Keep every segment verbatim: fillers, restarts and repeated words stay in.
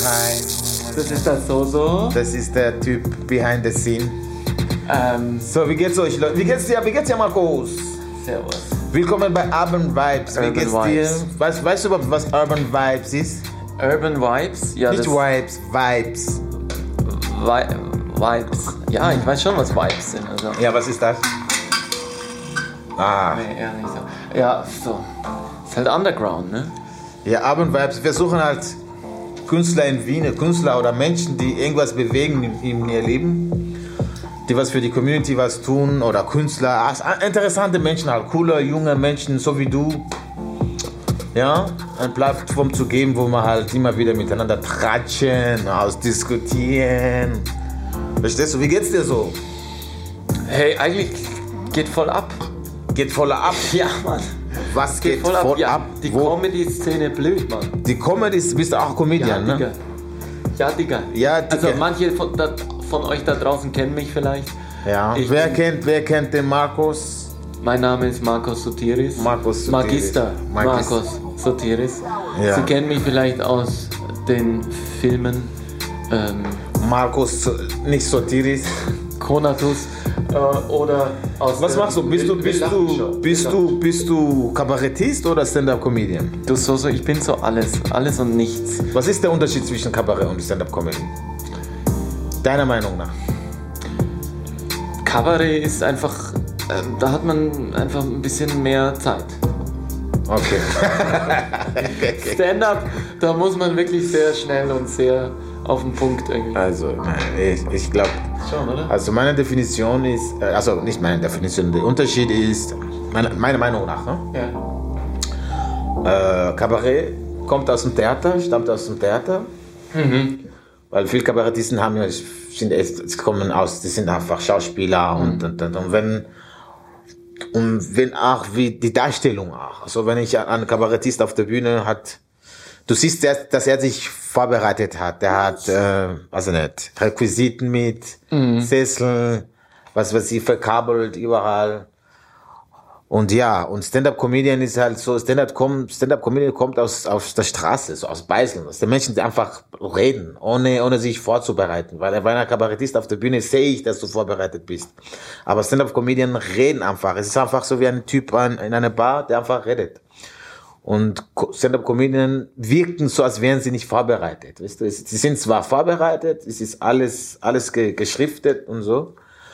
Hi. Das ist das so-so. Das ist der Typ behind the scene. Ähm, So, wie geht's euch, Leute? Wie geht's dir? Wie geht's dir, Markus? Servus. Willkommen bei Urban Vibes. Wie Urban geht's Vibes. dir? Weißt, weißt du überhaupt, was Urban Vibes ist? Urban Vibes? Ja, Nicht das Vibes, Vibes. Vi- Vibes. Ja, ich weiß schon, was Vibes sind. Also. Ja, was ist das? Ah. Nee, eher nicht so. Ja, so. Ist halt Underground, ne? Ja, Urban Vibes. Wir suchen halt Künstler in Wien, Künstler oder Menschen, die irgendwas bewegen in, in ihr Leben, die was für die Community was tun oder Künstler, also interessante Menschen halt, coole, junge Menschen, so wie du. Ja, eine Plattform zu geben, wo wir halt immer wieder miteinander tratschen, ausdiskutieren. Verstehst du, wie geht's dir so? Hey, eigentlich geht voll ab. Geht voller ab. Ja, Mann. Was geht, Geht voll ab. voll Ja, ab? die Wo? Comedy-Szene blüht, Mann. Die Comedy, bist du auch Comedian, Ja, ne? Digga. Ja, Digga. Ja, Digga. Also manche von, da, von euch da draußen kennen mich vielleicht. Ja. Ich Wer bin- kennt, wer kennt den Markus? Mein Name ist Markus Sotiris. Markus Sotiris. Magister Magis- Markus Sotiris. Ja. Sie kennen mich vielleicht aus den Filmen ähm, Markus, nicht Sotiris. Konatus äh, oder aus Was der machst du? Bist du, Will- bist Will-Lachen-Show. du, bist du, bist du Kabarettist oder Stand-Up-Comedian? Du so, so, ich bin so alles, alles und nichts. Was ist der Unterschied zwischen Kabarett und Stand-Up-Comedy? Deiner Meinung nach? Kabarett ist einfach, ähm, da hat man einfach ein bisschen mehr Zeit. Okay. Stand-up, da muss man wirklich sehr schnell und sehr auf den Punkt irgendwie. Also, ich, ich glaube, Schon, oder? also meine Definition ist, äh, also nicht meine Definition, der Unterschied ist, meine, meiner Meinung nach, ne? Ja. Äh, Kabarett kommt aus dem Theater, stammt aus dem Theater. Mhm. Weil viele Kabarettisten haben ja, sind, es kommen aus, die sind einfach Schauspieler und, und, und, und wenn, und wenn auch wie die Darstellung auch. Also wenn ich einen Kabarettist auf der Bühne hat, du siehst, dass dass er sich vorbereitet hat. Der hat, äh, also nicht, Requisiten mit, Mhm. Sessel, was weiß ich, verkabelt überall. Und ja, und Stand-Up-Comedian ist halt so, Stand-Up-Com- Stand-Up-Comedian kommt aus, aus der Straße, so aus Beiseln, dass die Menschen die einfach reden, ohne, ohne sich vorzubereiten. Weil bei einer Kabarettist auf der Bühne sehe ich, dass du vorbereitet bist. Aber Stand-Up-Comedian reden einfach. Es ist einfach so wie ein Typ an, in einer Bar, der einfach redet. Und Co- Stand-Up-Comedian wirken so, als wären sie nicht vorbereitet. Weißt du, es- sie sind zwar vorbereitet, es ist alles, alles ge- geschriftet und so,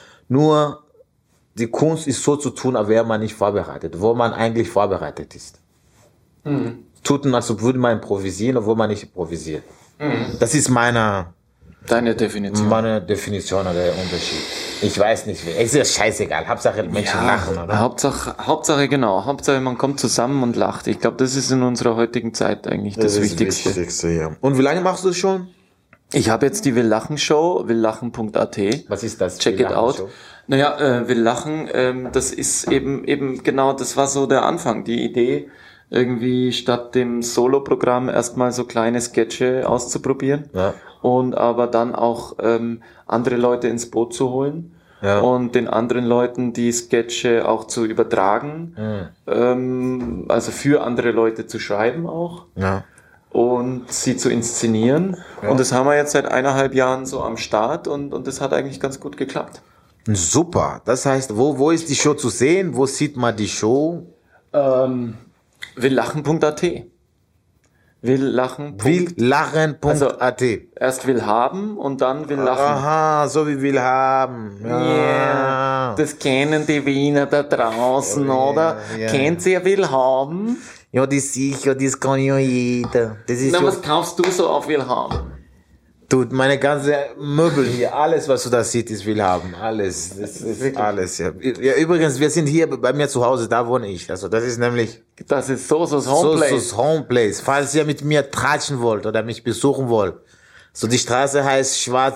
nur die Kunst ist so zu tun, als wäre man nicht vorbereitet, wo man eigentlich vorbereitet ist. Mhm. Tut man, als würde man improvisieren, obwohl man nicht improvisiert. Mhm. Das ist meine, Deine Definition. meine Definition oder der Unterschied. Ich weiß nicht, es ist ja scheißegal. Hauptsache Menschen Ja, lachen, oder? Hauptsache, Hauptsache, genau. Hauptsache, man kommt zusammen und lacht. Ich glaube, das ist in unserer heutigen Zeit eigentlich das, ist Wichtigste. Wichtigste, ja. Und wie lange machst du es schon? Ich habe jetzt die Will-Lachen-Show, will lachen punkt at. Was ist das? Check Die it out. Lachenshow? Naja, äh, Will Lachen, ähm, das ist eben, eben genau, das war so der Anfang, die Idee, irgendwie statt dem Solo-Programm erstmal so kleine Sketche auszuprobieren Ja. und aber dann auch ähm, andere Leute ins Boot zu holen. Ja. Und den anderen Leuten die Sketche auch zu übertragen, Mhm. ähm, also für andere Leute zu schreiben auch Ja. und sie zu inszenieren. Ja. Und das haben wir jetzt seit eineinhalb Jahren so am Start und, und das hat eigentlich ganz gut geklappt. Super. Das heißt, wo, wo ist die Show zu sehen? Wo sieht man die Show? Ähm, will-lachen punkt at. Will-lachen. Will-lachen punkt at. Erst will haben und dann will lachen. Aha, so wie will haben. Ja, das kennen die Wiener da draußen, Ja, oder? ja. Kennt ihr will haben? Ja, das sicher, das kann ja jeder. Das ist Na, so, was kaufst du so auf will haben? du, meine ganze Möbel hier, alles, was du da siehst, ist will haben. Alles, das ist alles, ja. Ja, übrigens, wir sind hier bei mir zu Hause, da wohne ich. Also, das ist nämlich Das ist so so so Homeplace. so Homeplace. Falls ihr mit mir tratschen wollt oder mich besuchen wollt. So, die Straße heißt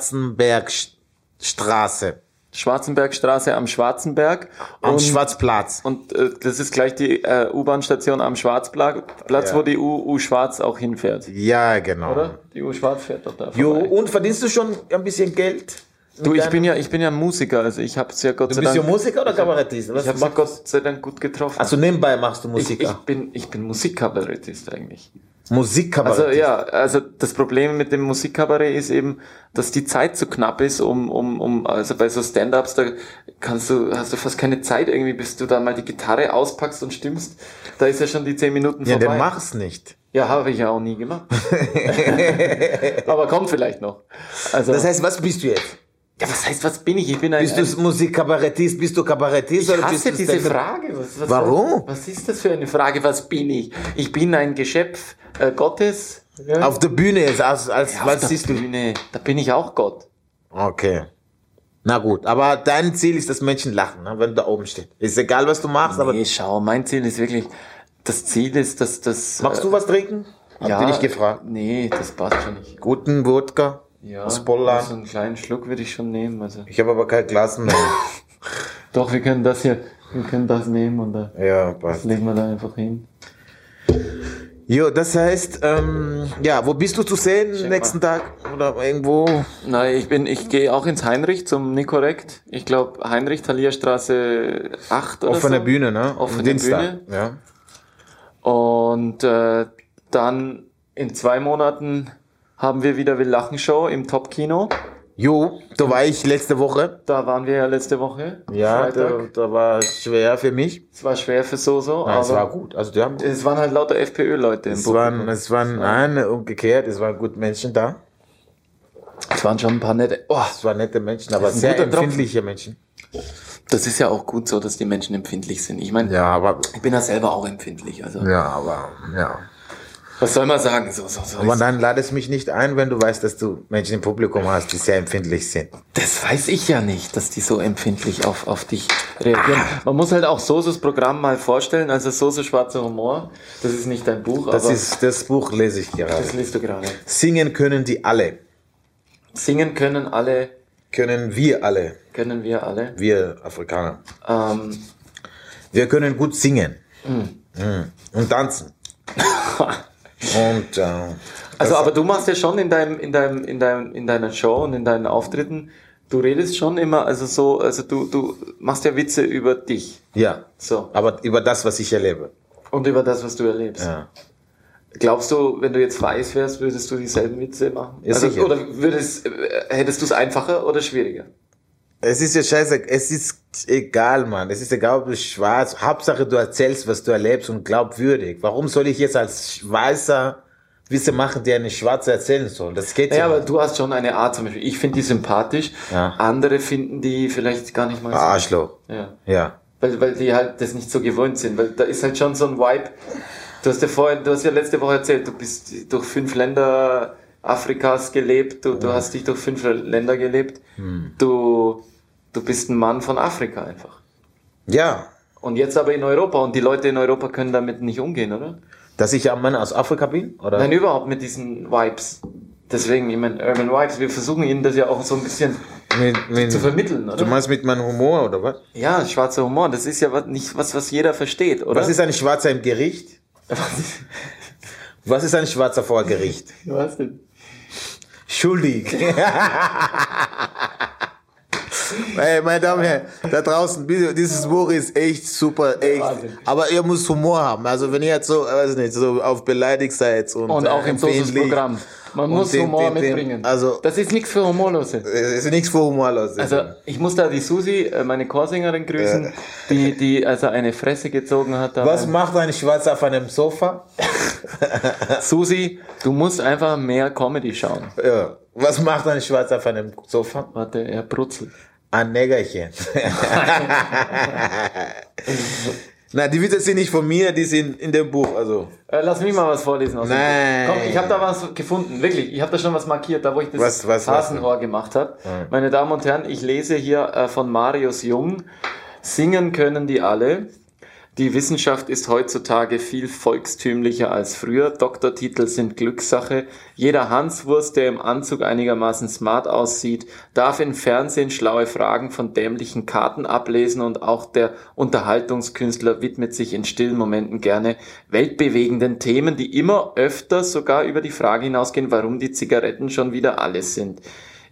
Schwarzenbergstraße. Schwarzenbergstraße am Schwarzenberg. Am und, Schwarzplatz. Und äh, das ist gleich die äh, U-Bahn-Station am Schwarzplatz, Platz, Ja. wo die U, U Schwarz auch hinfährt. Ja, genau. Oder? Die U Schwarz fährt doch da Jo, vorbei. und verdienst du schon ein bisschen Geld? Du, mit ich deinem- bin ja, ich bin ja Musiker, also ich hab's ja Gott Du sei bist ja Dank. Musiker oder Kabarettist? Was Ich hab's ja machst- Gott sei Dank gut getroffen. Also nebenbei machst du ich, Musiker. ich bin, ich bin Musikkabarettist eigentlich. Musikkabarett. Also ja, also das Problem mit dem Musikkabarett ist eben, dass die Zeit zu knapp ist, um, um, um, also bei so Stand-Ups, da kannst du, hast du fast keine Zeit irgendwie, bis du da mal die Gitarre auspackst und stimmst. Da ist ja schon die zehn Minuten vorbei. Ja, dann mach's nicht. Ja, habe ich ja auch nie gemacht. Aber kommt vielleicht noch. Also, das heißt, was bist du jetzt? Ja, was heißt, was bin ich? Ich bin ein... Bist du Musikkabarettist? Bist du Kabarettist? Ich oder bist hasse du diese Stand-up? Frage. Was, was, Warum? Was ist das für eine Frage? Was bin ich? Ich bin ein Geschöpf äh, Gottes. Ja. Auf der Bühne jetzt, als, als, Ja, was auf der siehst du? Bühne, da bin ich auch Gott. Okay. Na gut, aber dein Ziel ist, dass Menschen lachen, ne, wenn du da oben stehst. Ist egal, was du machst, aber... Nee, schau, mein Ziel ist wirklich, das Ziel ist, dass das... Magst du was trinken? Hab ja, dich nicht gefragt. Nee, das passt schon nicht. Guten Wodka? Ja, aus Polen. so einen kleinen Schluck würde ich schon nehmen. Also. Ich habe aber kein Glas mehr. Doch, wir können das hier, wir können das nehmen und da, Ja, das passt. legen wir da einfach hin. Jo, das heißt, ähm, ja, wo bist du zu sehen Check nächsten Tag? Oder irgendwo? Nein, ich bin, ich gehe auch ins Heinrich zum Nikorrekt. Ich glaube Heinrich, Thalierstraße acht oder Offene so. Bühne, ne? Offene Am Dienstag. Bühne. Ja. Und äh, dann in zwei Monaten haben wir wieder Will Lachen Show im Top-Kino. Jo, da war ich letzte Woche. Da waren wir ja letzte Woche. Ja, da, Freitag. da war es schwer für mich. Es war schwer für Soso, Nein, aber es war gut. Also die haben, es waren halt lauter FPÖ-Leute im es Publikum. waren, es waren, nein, umgekehrt, es waren gute Menschen da. Es waren schon ein paar nette. Oh, Es waren nette Menschen, aber Das ist ein sehr guter Tropfen. empfindliche Menschen. das ist ja auch gut so, dass die Menschen empfindlich sind. Ich meine, Ja, aber, ich bin ja selber auch empfindlich. Also ja, aber, ja. was soll man sagen? So, so, so. Aber dann lade es mich nicht ein, wenn du weißt, dass du Menschen im Publikum hast, die sehr empfindlich sind. Das weiß ich ja nicht, dass die so empfindlich auf, auf dich reagieren. Man muss halt auch Sosos Programm mal vorstellen. Also Soso Schwarzer Humor, das ist nicht dein Buch, Das aber ist, das Buch lese ich gerade. das liest du gerade. Singen können die alle. Singen können alle, Können wir alle. können wir alle. Wir Afrikaner. Ähm, Wir können gut singen. Mm. Und tanzen. Und, äh, also, das- aber du machst ja schon in deinem, in deinem, in deinem, in deiner Show und in deinen Auftritten, du redest schon immer, also so, also du, du machst ja Witze über dich. ja. So. Aber über das, was ich erlebe. Und über das, was du erlebst. Ja. Glaubst du, wenn du jetzt weiß wärst, würdest du dieselben Witze machen? Ja, also, sicher. oder würdest, äh, hättest du es einfacher oder schwieriger? Es ist ja scheiße, es ist egal, Mann. Es ist egal, ob du schwarz, Hauptsache du erzählst, was du erlebst und glaubwürdig. Warum soll ich jetzt als Weißer Witze machen, die eine Schwarze erzählen soll? Das geht Ja, ja aber nicht. du hast schon eine Art zum Beispiel. Ich finde die sympathisch. Ja. Andere finden die vielleicht gar nicht mal so. Arschloch. Ja. Ja. Weil, weil die halt das nicht so gewöhnt sind. Weil da ist halt schon so ein Vibe. Du hast ja vorhin, du hast ja letzte Woche erzählt, du bist durch fünf Länder Afrikas gelebt, du, du hast dich durch fünf Länder gelebt. Du, du bist ein Mann von Afrika einfach. Ja. Und jetzt aber in Europa und die Leute in Europa können damit nicht umgehen, oder? Dass ich ein Mann aus Afrika bin? Oder? Nein, überhaupt mit diesen Vibes. Deswegen, ich meine, Urban Vibes, wir versuchen ihnen das ja auch so ein bisschen Mit, mit, zu vermitteln, oder? Du meinst mit meinem Humor, oder was? Ja, schwarzer Humor, das ist ja was, nicht was, was jeder versteht, oder? Was ist ein Schwarzer im Gericht? Was ist ein Schwarzer vor Gericht? Was denn? Schuldig. Hey, meine Damen und Herren, da draußen, dieses Buch ist echt super, echt. Wahnsinn. Aber ihr müsst Humor haben. Also wenn ihr jetzt so, weiß nicht, so auf beleidigt seid und, Und auch äh, im Sosos empfindlich, Programm. Man und muss dem- Humor dem- dem- mitbringen. also- das ist nichts für Humorlose. Es ist nichts für humorlos. Also ich muss da die Susi, äh, meine Chorsängerin, grüßen, die, die also eine Fresse gezogen hat. Da Was beim- macht ein Schwarzer auf einem Sofa? Susi, du musst einfach mehr Comedy schauen. Ja. Was macht ein Schwarzer auf einem Sofa? Warte, er brutzelt. Ein Nägerchen. Na, die Witze sind nicht von mir, die sind in dem Buch. Also, Äh, lass mich mal was vorlesen. Aus dem Nein. Buch. Komm, ich habe da was gefunden, wirklich. Ich habe da schon was markiert, da wo ich das Was- was- was Hasenohr gemacht habe. Meine Damen und Herren, ich lese hier äh, von Marius Jung. Singen können die alle. Die Wissenschaft ist heutzutage viel volkstümlicher als früher. Doktortitel sind Glückssache. Jeder Hanswurst, der im Anzug einigermaßen smart aussieht, darf im Fernsehen schlaue Fragen von dämlichen Karten ablesen und auch der Unterhaltungskünstler widmet sich in stillen Momenten gerne weltbewegenden Themen, die immer öfter sogar über die Frage hinausgehen, warum die Zigaretten schon wieder alles sind.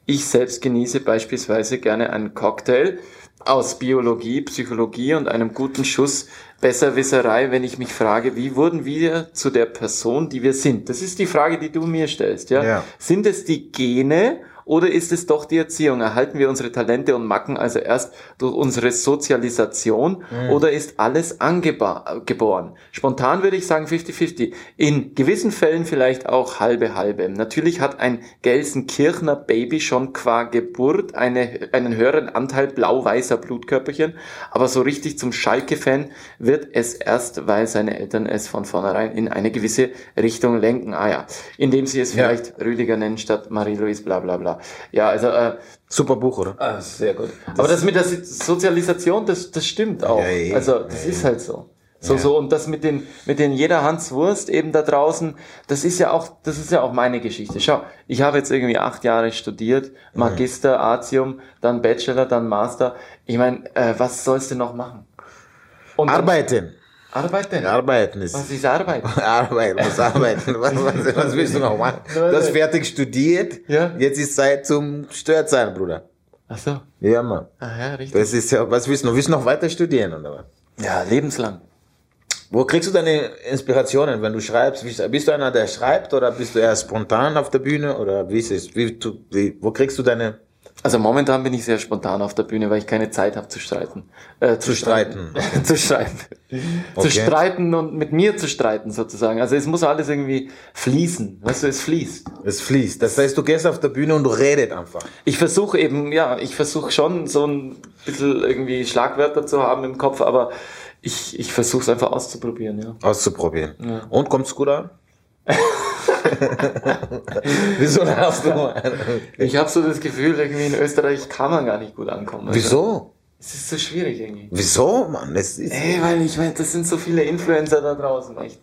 Ich selbst genieße beispielsweise gerne einen Cocktail aus Biologie, Psychologie und einem guten Schuss Besserwisserei, wenn ich mich frage, wie wurden wir zu der Person, die wir sind? Das ist die Frage, die du mir stellst. Ja? Ja. Sind es die Gene oder ist es doch die Erziehung? Erhalten wir unsere Talente und Macken also erst durch unsere Sozialisation mhm. oder ist alles angeboren? Spontan würde ich sagen fifty fifty. In gewissen Fällen vielleicht auch halbe halbe. Natürlich hat ein Gelsenkirchener Baby schon qua Geburt eine, einen höheren Anteil blau-weißer Blutkörperchen, aber so richtig zum Schalke-Fan wird es erst, weil seine Eltern es von vornherein in eine gewisse Richtung lenken. Ah ja, indem sie es vielleicht ja. Rüdiger nennen statt Marie-Louise bla bla bla. Ja, also äh, super Buch, oder? Ah, sehr gut. Das aber das mit der Sozialisation, das, das stimmt auch. Ja, ja, also das ja, ist halt so. So, ja. so, und das mit den, mit den jeder Hans Wurst eben da draußen, das ist ja auch, das ist ja auch meine Geschichte. Schau, ich habe jetzt irgendwie acht Jahre studiert, Magister, Artium, dann Bachelor, dann Master. Ich meine, äh, was sollst du noch machen? Und arbeiten. Arbeiten? Arbeiten ist. Was ist Arbeiten? Arbeiten, was arbeiten. Was, was, was willst du noch machen? Du hast fertig studiert. Ja. Jetzt ist Zeit zum Steuerzahlen, Bruder. Ach so. Ja, Mann. Ah, ja, richtig. Das ist ja, was willst du noch? Willst du noch weiter studieren, oder was? Ja, lebenslang. Wo kriegst du deine Inspirationen, wenn du schreibst? Bist du einer, der schreibt, oder bist du eher spontan auf der Bühne, oder wie ist es? Wie, du, wie, wo kriegst du deine... Also momentan bin ich sehr spontan auf der Bühne, weil ich keine Zeit habe zu streiten. Äh, zu, zu streiten. streiten. zu streiten. Okay. Zu streiten und mit mir zu streiten sozusagen. Also es muss alles irgendwie fließen. Weißt du, es fließt. Es fließt. Das heißt, du gehst auf der Bühne und du redest einfach. Ich versuche eben, ja, ich versuche schon so ein bisschen irgendwie Schlagwörter zu haben im Kopf, aber ich, ich versuche es einfach auszuprobieren, ja. Auszuprobieren. Ja. Und kommt's gut an? Wieso lachst du? Ich habe so das Gefühl, irgendwie in Österreich kann man gar nicht gut ankommen. Also, wieso? Es ist so schwierig irgendwie. Wieso, Mann? Das ist Ey, weil ich meine, das sind so viele Influencer da draußen, echt.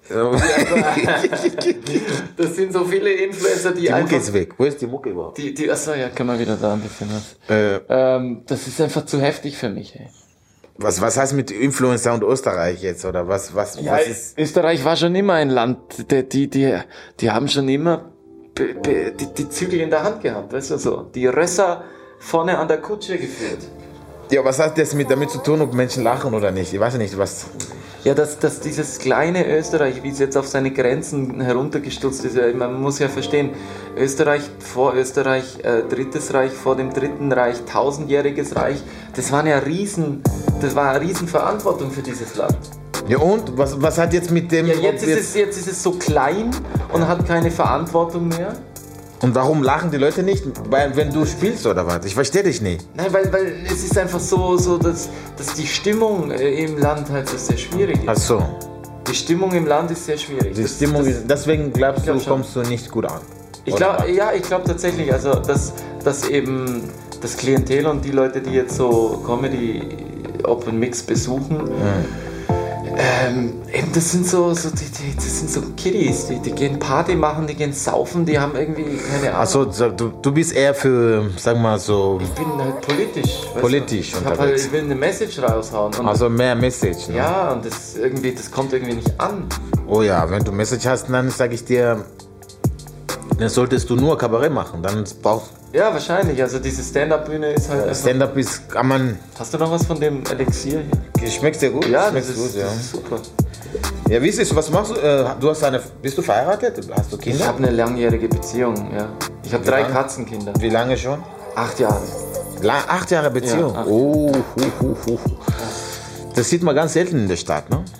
Das sind so viele Influencer, die, die einfach... Die Mucke ist weg. Wo ist die Mucke überhaupt? Die, die, achso, ja, können wir wieder da ein bisschen was. Äh, ähm, das ist einfach zu heftig für mich, ey. Was, was heißt mit Influencer und Österreich jetzt, oder was, was, ja, was ist? Österreich war schon immer ein Land, die, die, die, die haben schon immer be, be, die, die Zügel in der Hand gehabt, weißt du, so. Die Rösser vorne an der Kutsche geführt. Ja, was hat das mit damit zu tun, ob Menschen lachen oder nicht? Ich weiß nicht, was... Ja, dass, dass dieses kleine Österreich, wie es jetzt auf seine Grenzen heruntergestürzt ist, man muss ja verstehen, Österreich vor Österreich, äh, Drittes Reich vor dem Dritten Reich, tausendjähriges Reich, das war ja riesen, das war eine riesen Verantwortung für dieses Land. Ja, und? Was, was hat jetzt mit dem... Ja, jetzt, ist es, jetzt ist es so klein und hat keine Verantwortung mehr. Und warum lachen die Leute nicht, weil, wenn du spielst oder was? Ich verstehe dich nicht. Nein, weil, weil es ist einfach so, so dass, dass die Stimmung im Land halt so sehr schwierig ist. Ach so. Die Stimmung im Land ist sehr schwierig. Die das, Stimmung das, ist, deswegen glaubst glaub du, schon. kommst du nicht gut an. Ich glaube, ja, ich glaube tatsächlich, also dass, dass eben das Klientel und die Leute, die jetzt so Comedy Open Mix besuchen, mhm. Ähm, eben das sind so, so die, die, das sind so Kiddies, die, die gehen Party machen, die gehen saufen, die haben irgendwie keine Ahnung. Also du, du bist eher für, sag mal so... Ich bin halt politisch. Politisch du? Ich, halt, ich will eine Message raushauen. Und also mehr Message, ne? Ja, und das irgendwie, das kommt irgendwie nicht an. Oh ja, wenn du Message hast, dann sage ich dir, dann solltest du nur Kabarett machen, dann brauchst ja, wahrscheinlich. Also diese Stand-Up-Bühne ist halt... Ja, Stand-Up ist, kann man... Hast du noch was von dem Elixier hier? Schmeckt sehr gut. Ja, das, das, gut, ist, ja. das ist super. Ja, wie ist es? Was machst du? Du hast eine... Bist du verheiratet? Hast du Kinder? Ich habe eine langjährige Beziehung, ja. Ich habe drei lang? Katzenkinder. Wie lange schon? Acht Jahre. La- acht Jahre Beziehung? Ja, acht. Oh, hu, hu, hu. Das sieht man ganz selten in der Stadt, ne?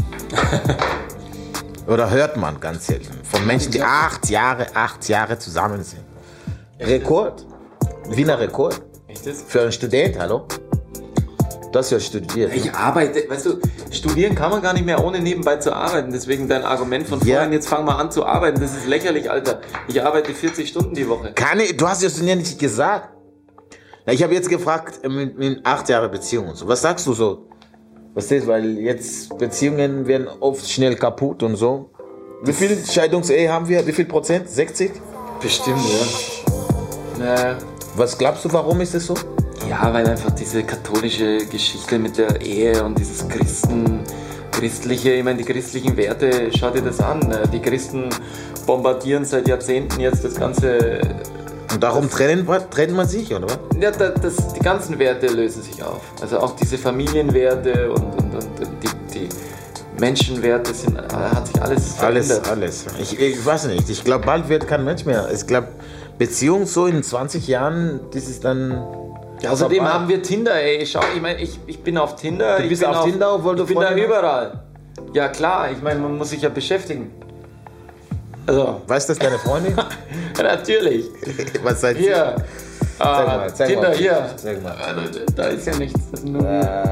Oder hört man ganz selten. Von Menschen, die acht Jahre, acht Jahre zusammen sind. Rekord. Wiener Rekord. Echtes? Für einen Student, hallo? Du hast ja studiert. Ich arbeite, weißt du, studieren kann man gar nicht mehr ohne nebenbei zu arbeiten. Deswegen dein Argument von vorhin, ja. Jetzt fang mal an zu arbeiten. Das ist lächerlich, Alter. Ich arbeite vierzig Stunden die Woche. Kann ich, du hast es ja nicht gesagt. Ich habe jetzt gefragt, mit, mit acht Jahre Beziehung und so. Was sagst du so? Was ist, weil jetzt Beziehungen werden oft schnell kaputt und so. Wie viel Scheidungsehe haben wir? Wie viel Prozent? sechzig? Bestimmt, ja. Naja. Was glaubst du, warum ist das so? Ja, weil einfach diese katholische Geschichte mit der Ehe und dieses Christen, christliche, ich meine, die christlichen Werte, schau dir das an. Die Christen bombardieren seit Jahrzehnten jetzt das ganze Und darum trennen, trennt man sich, oder was? Ja, das, das, die ganzen Werte lösen sich auf. Also auch diese Familienwerte und, und, und die, die Menschenwerte sind, hat sich alles verändert. Alles, alles. Ich, ich weiß nicht, ich glaube, bald wird kein Mensch mehr. Ich glaube, Beziehung so in zwanzig Jahren, das ist dann... Ja, außerdem haben wir Tinder, ey. Schau, ich meine, ich, ich bin auf Tinder. Du bist ich bin auf Tinder, obwohl du Ich bin da Freunde hast? überall. Ja klar, ich meine, man muss sich ja beschäftigen. Also, Weißt du, das deine Freundin? natürlich. Was seid ihr? Hier. Zeig Ah, mal, zeig Tinder, mal. hier. Zeig mal. Ah, da- Da ist ja nichts. Das ist nur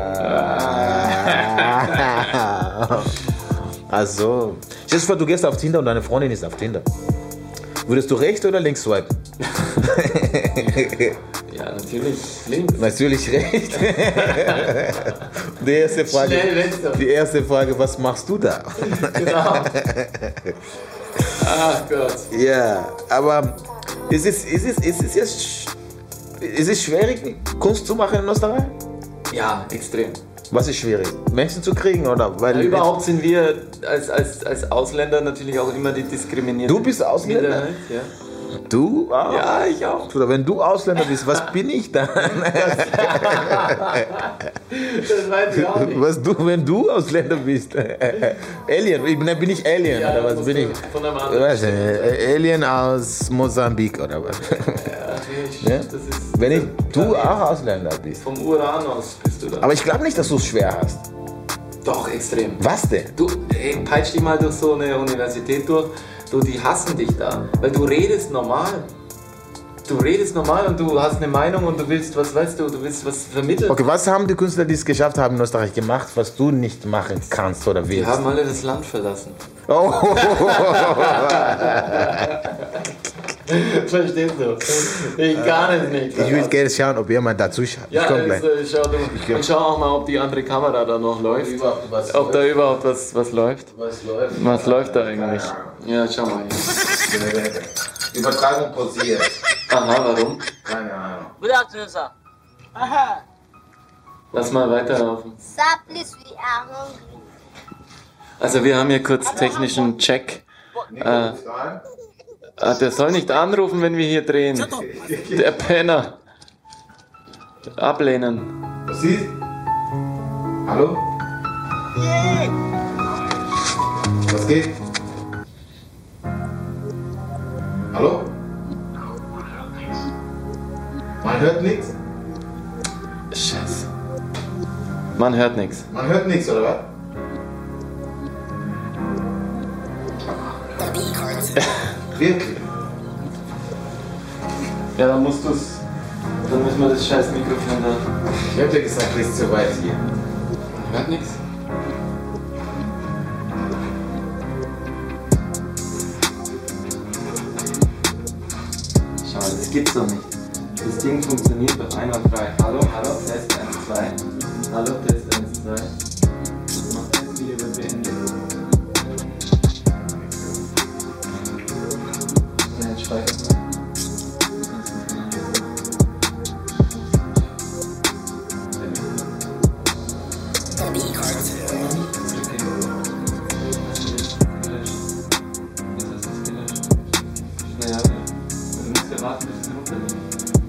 Also, stell dir vor, du gehst auf Tinder und deine Freundin ist auf Tinder. Würdest du rechts oder links swipen? Ja, natürlich links. Natürlich rechts. Die erste Frage, Schnell weg. die erste Frage, was machst du da? Genau. Ach Gott. Ja, aber ist es, ist es, ist es jetzt sch- ist es schwierig, Kunst zu machen in Österreich? Ja, extrem. Was ist schwierig? Menschen zu kriegen, oder? Weil Ja, überhaupt sind wir als, als, als Ausländer natürlich auch immer die diskriminierte Du bist Ausländer? Minderheit, ja. Du? auch? Ja, ich auch. Oder wenn du Ausländer bist, was bin ich dann? Das weiß ich auch nicht. Was du, wenn du Ausländer bist? Alien, ich bin, bin ich Alien, Ja, oder was musst bin du ich? Von einem Ich anderen. weiß nicht, Alien aus Mosambik, oder was? Ja, nee, Ja? das ist, Wenn ich, du ja, auch Ausländer bist. vom Uranus bist du da. Aber ich glaube nicht, dass du es schwer hast. Doch, extrem. Was denn? Du, ey, peitsch dich mal durch so eine Universität durch. Du, die hassen dich da. Weil du redest normal. Du redest normal und du hast eine Meinung und du willst, was weißt du, du willst was vermitteln. Okay, was haben die Künstler, die es geschafft haben in Österreich, gemacht, was du nicht machen kannst oder Die willst? haben alle das Land verlassen. Oh. Verstehst du? Ich kann es nicht. Ich will gerne schauen, ob jemand dazu schaut. Ja, ich komm gleich. also, schau, du, und schau auch mal, ob die andere Kamera da noch läuft. Was Ob da überhaupt was, was läuft. Was läuft? Was läuft da eigentlich? Ja, schau mal hier. Übertragung pausiert. Aha, warum? Keine Ahnung. Good afternoon, sir. Uh-huh. Lass mal weiterlaufen. Sir, please, we are hungry. Also wir haben hier kurz technischen Check. Äh, ah, der soll nicht anrufen, wenn wir hier drehen. Der Penner. Ablehnen. Was ist? Hallo? Was geht? Hallo? Man hört nichts? Scheiße. Man hört nichts. Man hört nichts, oder was? Wirklich? Ja, dann musst du's. Dann müssen wir das scheiß Mikrofon da. Ich hab dir gesagt, das ist zu weit hier. Man hört nichts. Schau, das gibt's doch nicht. Das Ding funktioniert doch einwandfrei. Hallo, hallo, Test eins, zwei. Hallo, Test eins, zwei. Das macht das Video wird beendet. Ja, jetzt speichert mal. Naja, du musst ja warten, bis es runtergeht.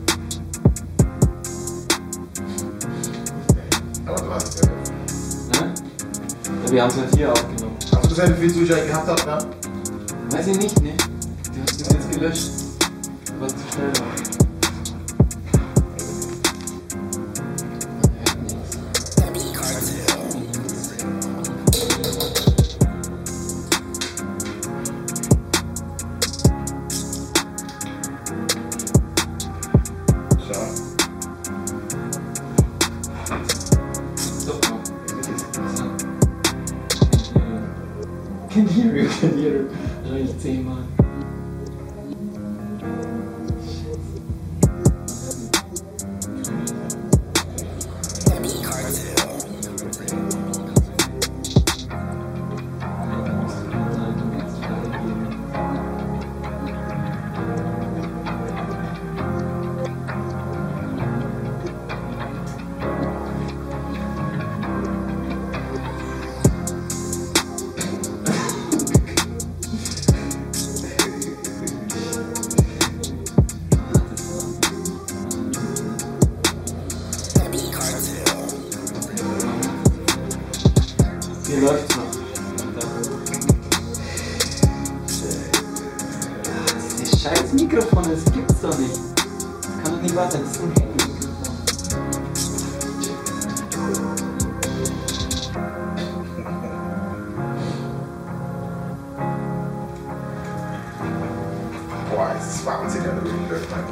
Aber du hast es ja. Ne? Ja, wir haben es ja hier aufgenommen. Hast du gesehen, wie viele Zuschauer ich gehabt habe? Ne? Weiß ich nicht, ne? Du hast es jetzt gelöscht. Was zu schnell war. Can hear you, can hear you. Wahrscheinlich zehnmal. Hier läuft's noch. Dieses scheiß Mikrofon, das gibt's doch nicht. Das kann doch nicht wahr sein, das ist ein Handy-Mikrofon. Boah, es ist Wahnsinn, ja, wirklich blöd, Mann.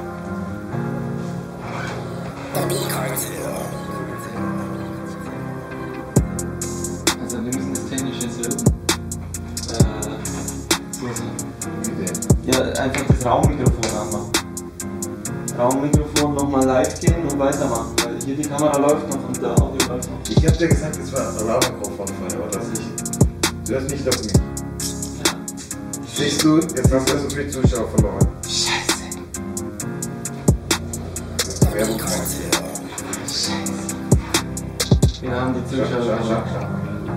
Also wir müssen das technisch jetzt lösen. Äh, so so. Ja, einfach das Raummikrofon anmachen. Raummikrofon nochmal live gehen und weitermachen, weil hier die Kamera läuft noch und der Audio läuft noch. Ich hab dir gesagt, es war ein Raummikrofon vorher, oder was ich? Du hörst nicht auf mich. Ja. Siehst du, jetzt hast du so viele Zuschauer verloren. Scheiße. Das ist Werbung gemacht. Wir haben die Zuschauer Schau, schau, verloren. schau.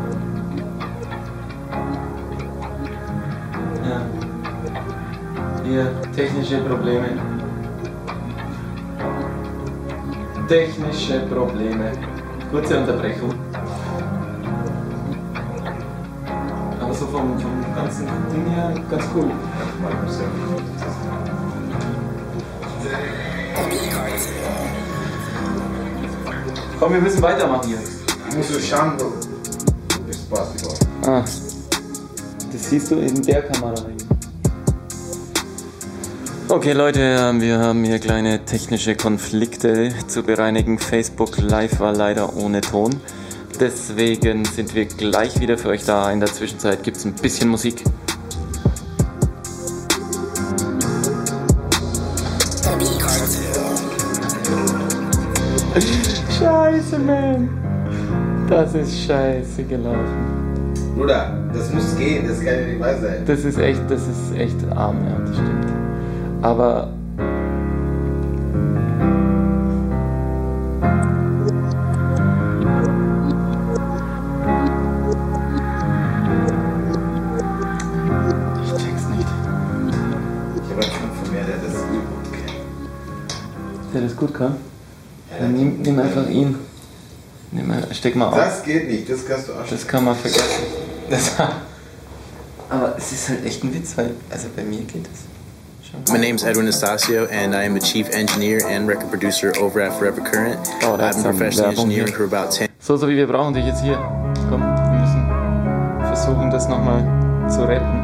Ja. Hier, technische Probleme. Technische Probleme. Kurze Unterbrechung. Aber so vom, vom ganzen Ding her ganz cool. Komm, wir müssen weitermachen hier. Ich muss so schauen, du bist Basketball. Ah, das siehst du in der Kamera. Okay Leute, wir haben hier kleine technische Konflikte zu bereinigen. Facebook Live war leider ohne Ton. Deswegen sind wir gleich wieder für euch da. In der Zwischenzeit gibt es ein bisschen Musik. Scheiße, man. Das ist scheiße gelaufen. Bruder, das muss gehen, das kann ja nicht wahr sein. Das ist echt, das ist echt arm, ja, das stimmt. Aber ich check's nicht. Ich habe einen Freund von mir, der das gut kennt. Der das gut kann? Dann nimm, nimm einfach ihn. Nimm mal, steck mal auf. Das geht nicht, das kannst du auch. Das kann man vergessen. Das, aber es ist halt echt ein Witz, weil, also bei mir geht es. My name's Edwin Estacio, and I am the chief engineer and record producer over at Forever Current. Oh, I've been professionally engineering hier. for about ten. So, so wie wir brauchen dich jetzt hier. Komm, wir müssen versuchen, das nochmal zu retten.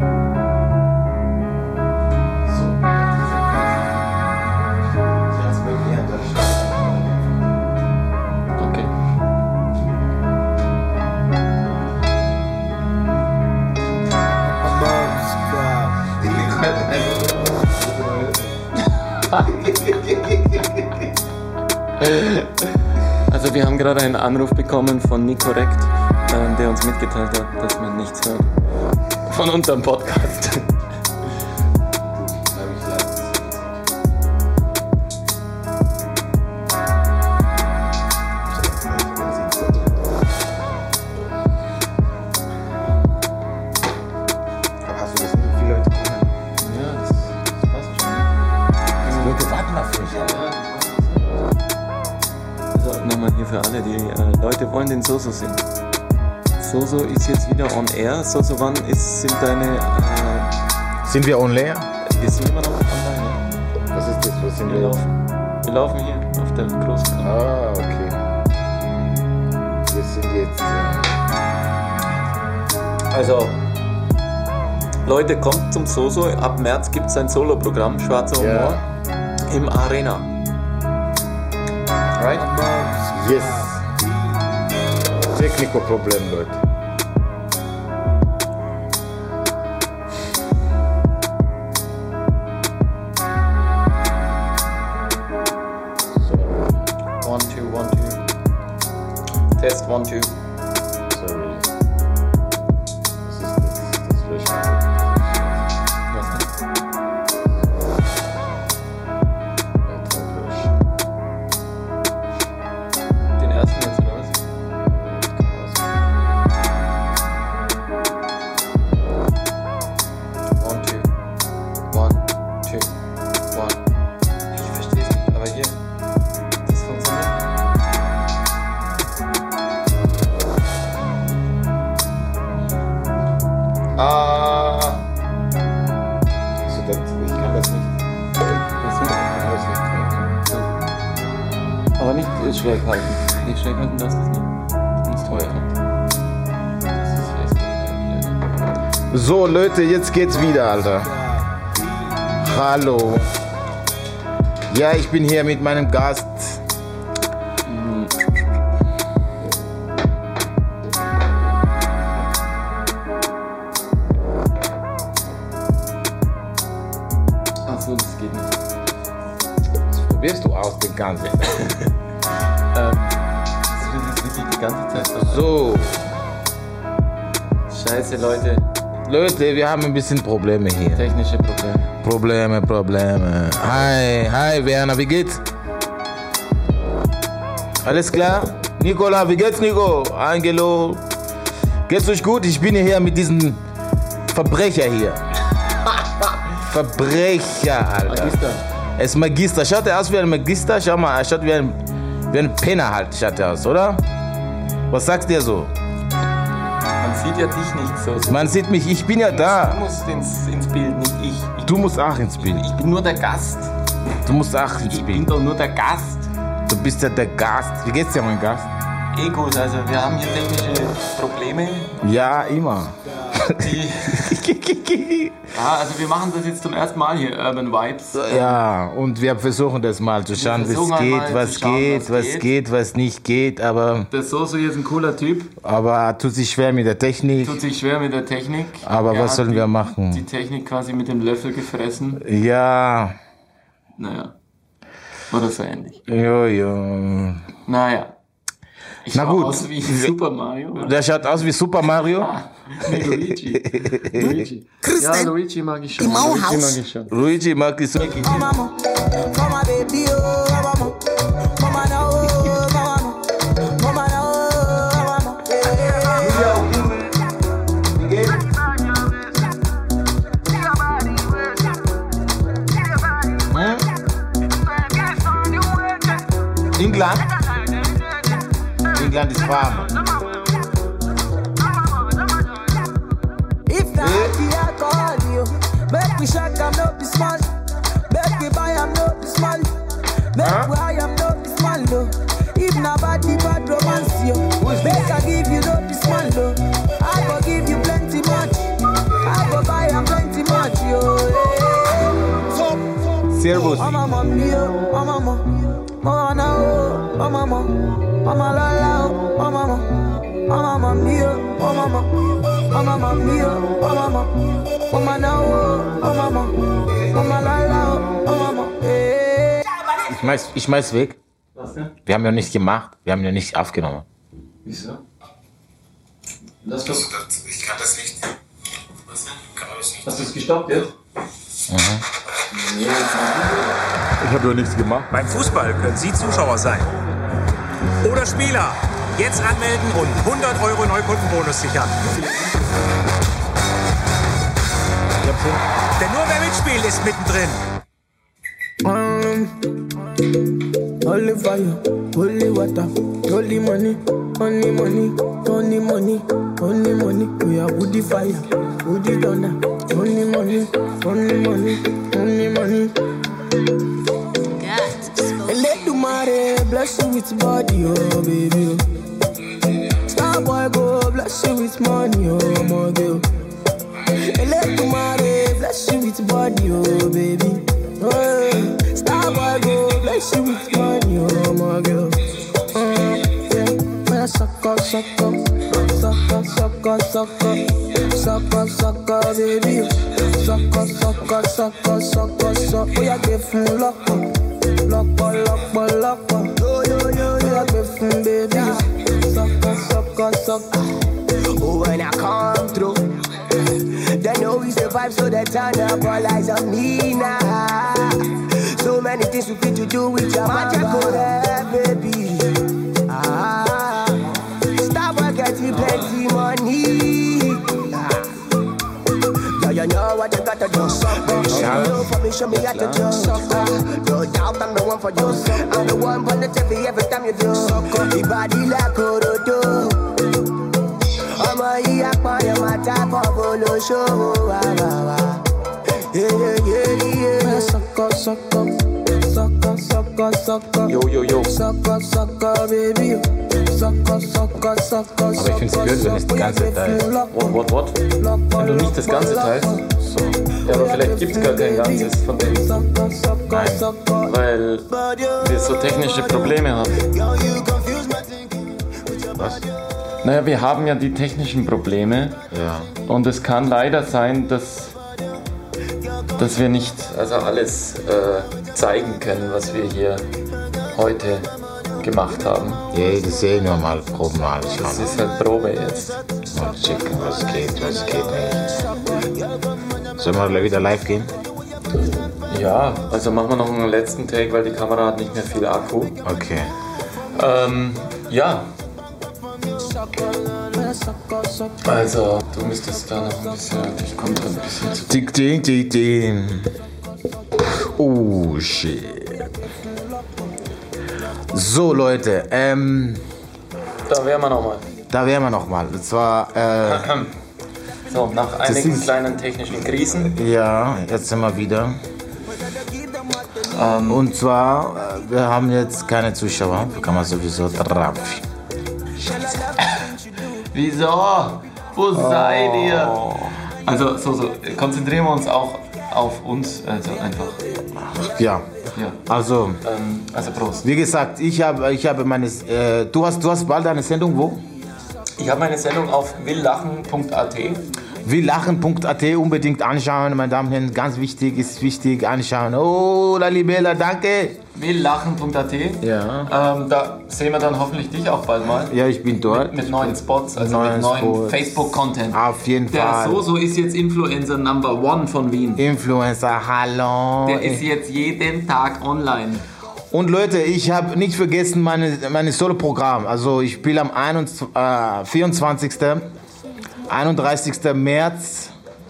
Okay. Also wir haben gerade einen Anruf bekommen von Nicorrect, äh, der uns mitgeteilt hat, dass man nichts hört von unserem Podcast. Hast du das nicht? Viele Leute kommen. Ja, das, das passt schon. Die Leute warten auf mich. Also nochmal hier für alle, die äh, Leute wollen den Soso sehen. Soso ist jetzt wieder on air. Soso, wann ist, sind deine... Äh, Sind wir on air? wir sind immer noch online, Was ist das? Was sind ja? Wir wir? laufen. Wir laufen hier auf der großen Kamera. Ah, okay. Wir sind jetzt. Äh, Also, Leute, kommt zum Soso. Ab März gibt es ein Solo-Programm, Schwarzer Humor, Ja. im Arena. Right? yes. Technico-Problem, Leute. One, two, one, two. Test, one, two. Sorry. Was ist das? Das Löschen. Was denn? Beitrag löschen. Den ersten jetzt, oder was? One, two. One, two, one. Ich verstehe es nicht, aber hier. Das funktioniert. schräg halten. Nee, schräg halten darfst du es nicht. Du musst teuer. Das ist Facebook. So, Leute, jetzt geht's wieder, Alter. Hallo. Ja, ich bin hier mit meinem Gast. Achso, das geht nicht. Das probierst du aus den ganzen. ähm, das will jetzt wirklich die ganze Zeit So. Scheiße, Leute. Leute, wir haben ein bisschen Probleme hier. Technische Probleme. Probleme, Probleme. Hi, hi Werner, wie geht's? Alles klar? Nicola, wie geht's, Nico? Angelo? Geht's euch gut? Ich bin hier mit diesem Verbrecher hier. Verbrecher, Alter. Magister. Er ist Magister. Schaut er aus wie ein Magister? Schau mal, er schaut wie ein, wie ein Penner halt, schaut er aus, oder? Was sagst du dir so? Man sieht ja dich nicht so. Man sieht mich, ich bin ja da. Du musst ins, ins Bild, nicht ich. ich. Du musst auch ins Bild. Ich bin nur der Gast. Du musst auch ins Ich bin Bild. doch nur der Gast. Du bist ja der Gast. Wie geht's dir, mein Gast? Eh gut, also wir haben hier technische Probleme. Ja, immer. Die ja, also wir machen das jetzt zum ersten Mal hier, Urban Vibes. Ja, und wir versuchen das mal zu schauen, wie es versuchen geht, mal was zu schauen, geht, was was geht. geht, was nicht geht, aber, Der Soso hier ist ein cooler Typ, aber tut sich schwer mit der Technik. tut sich schwer mit der Technik. Aber Er was hat sollen die, wir machen? Die Technik quasi mit dem Löffel gefressen. Ja, Naja. Oder so ähnlich. jojo. Naja. Ich Na schau gut. aus wie Super Mario. Oder? Der schaut aus wie Super Mario. Nee, Luigi. Luigi. Ja, Luigi mag ich schon. Luigi mag ich schon. Luigi mag ich so. Oh mama, mama baby, oh mama, mama now, oh mama, mama now, oh mama. England? England ist warm. If that I call you, make we shake am not be small, make we buy am not be small, make we high am not be small though. If na body bad romance you, make I give you not be small though. I go give you plenty much, I go buy am plenty much yo. Servus. Mama mama oh mama, mama now oh mama, mama la la oh mama, mama mama oh mama. Mama, mama, oh mama, mama now, oh mama, mama la la, oh mama, eh. Ich schmeiß, ich schmeiß weg. Was denn? Wir haben ja nicht gemacht. Wir haben ja nicht aufgenommen. Wieso? Lass doch. Ich kann das nicht. Was denn? Kann ich nicht. Hast du es gestoppt jetzt? Ich habe doch nichts gemacht. Beim Fußball können Sie Zuschauer sein. Oder Spieler. Jetzt anmelden und hundert Euro Neukundenbonus sichern. Denn nur wer mitspielt, ist mittendrin. Um, holy fire, holy water, holy money, only money, only money, only money. We are woody fire, woody thunder, only money, only money, only money. Let the mare bless you with body, oh baby. Star boy go bless you with money, oh my girl. Let the mare bless you with body, oh baby. Oh, star boy go bless you with money, oh my girl. Uh, yeah, suck up, suck up, suck up, suck up, suck up, suck up, suck up, baby. Suck up, suck up, suck up, suck up, suck up. Oh, yeah, give him lock up, lock up, lock up, lock up. Yo, yo, yo, yeah, give him, baby. Suck up, suck up, suck up. Oh, when I come through, they know we survive, so they turn up all eyes on me now. So many things we fit to do with your magical baby. Ah, stop getting plenty money. Ah. Yeah, you know what you gotta do. Show you for me, show me how to do. No doubt I'm the one for you. I'm the one for the T V every time you do. Your body like Orodo. Ọmọ yìí apọ̀yọ̀ máa tábọ̀ bolóṣòwò wà wà wà. Sọ́kọ̀ sọ́kọ̀ sọ́kọ̀ sọ́kọ̀. sucker, sucker. Jo, jo, jo. Sucker, sucker, baby. Sucker, sucker, sucker. Aber ich find's blöd, wenn es die ganze Zeit. What, what, what? Wenn du nicht das Ganze teilst? So. Ja, aber vielleicht gibt's gar kein Ganzes von denen. Nein. Weil wir so technische Probleme haben. Was? Naja, wir haben ja die technischen Probleme. Ja. Und es kann leider sein, dass, dass wir nicht also alles äh, zeigen können, was wir hier heute gemacht haben. Ja, das sehen wir mal, proben mal. Das ist halt Probe jetzt. Mal checken, was geht, was geht nicht. Sollen wir gleich wieder live gehen? Ja, also machen wir noch einen letzten Take, weil die Kamera hat nicht mehr viel Akku. Okay. Ähm, ja. Also, du müsstest da noch ein bisschen, ich komme da ein bisschen zu. Ding, ding, ding, ding. Oh, shit. So, Leute, ähm, Da wären wir nochmal. da wären wir nochmal. Und zwar, äh, So, nach einigen ist- kleinen technischen Krisen. ja, jetzt sind wir wieder. Ähm, Und zwar, äh, wir haben jetzt keine Zuschauer. Da kann man sowieso drauf. Wieso? Wo seid ihr? Also, so, so, konzentrieren wir uns auch auf uns, also einfach. Ja, Ja. also, Ähm, also Prost. wie gesagt, ich habe, ich habe meine, äh, du hast, du hast bald eine Sendung, wo? Ich habe meine Sendung auf willlachen punkt a t. Willachen punkt a t unbedingt anschauen, meine Damen und Herren, ganz wichtig, ist wichtig, anschauen. Oh, la Libella, danke. willlachen punkt a t. Ja. Ähm, da sehen wir dann hoffentlich dich auch bald mal. Ja, ich bin dort. Mit neuen Spots, also Neuen mit neuen Spots. Facebook-Content. Auf jeden Der Fall. Soso ist jetzt Influencer Number One von Wien. Influencer, hallo. Der ist jetzt jeden Tag online. Und Leute, ich habe nicht vergessen meine, meine Solo-Programm. Also ich spiele am einundzwanzigsten, äh, vierundzwanzigsten, einunddreißigsten März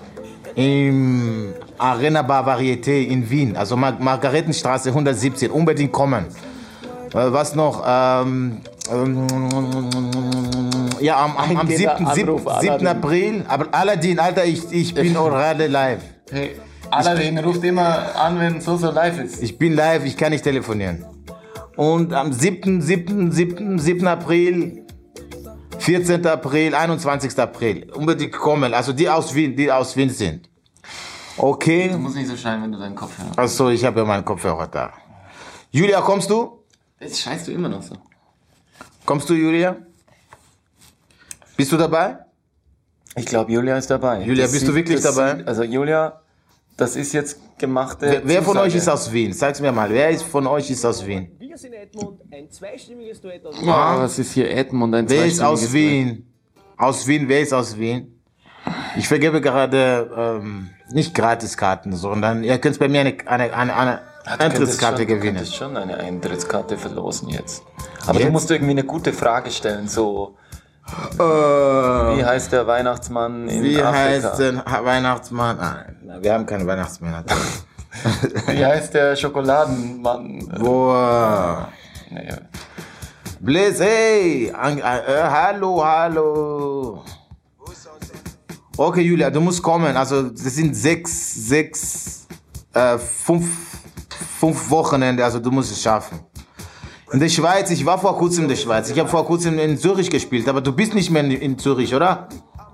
im Arena Bar Varieté in Wien. Also Mar Margaretenstraße hundertsiebzehn. Unbedingt kommen. Äh, was noch? Ähm, ähm, ja, am, am, am siebten April. Aber Aladdin, Alter, ich, ich bin gerade live. Hey, Aladdin ruft immer an, wenn Soso live ist. Ich bin live, ich kann nicht telefonieren. Und am siebten, siebten, siebten, siebten April, vierzehnten April, einundzwanzigsten April. Unbedingt kommen. Also die aus Wien, die aus Wien sind. Okay. Du musst nicht so scheinen, wenn du deinen Kopf hörst. Achso, ich habe ja meinen Kopfhörer da. Julia, kommst du? Jetzt scheißt du immer noch so. Kommst du, Julia? Bist du dabei? Ich glaube, Julia ist dabei. Julia, Das bist du wirklich das dabei? Sieht, also Julia, das ist jetzt gemachte Wer, wer von Zusage. euch ist aus Wien? Sag's mir mal. Wer ist von euch ist aus Wien? Wir sind Edmund, ein zweistimmiges Duett aus Ah, was ist hier Edmund? Ein Wer ist aus zweistimmiges Wien? Aus Wien, wer ist aus Wien? Ich vergebe gerade ähm, nicht Gratiskarten, sondern ihr könnt bei mir eine, eine, eine, eine Ah, du Eintrittskarte könntest schon, gewinnen. Du könntest schon eine Eintrittskarte verlosen jetzt. Aber Jetzt? du musst irgendwie eine gute Frage stellen, so Äh, wie heißt der Weihnachtsmann in wie Afrika? heißt denn Ha- Weihnachtsmann? Nein, wir haben keine Weihnachtsmänner. Wie heißt der Schokoladenmann? Wo? Äh, Nee, Bliss, hey! An, äh, äh, hallo, hallo! Okay, Julia, du musst kommen. Also, das sind sechs, sechs, äh, fünf, fünf Wochenende. Also, du musst es schaffen. In der Schweiz, ich war vor kurzem in der Schweiz. Ich habe vor kurzem in Zürich gespielt, aber du bist nicht mehr in, in Zürich, oder?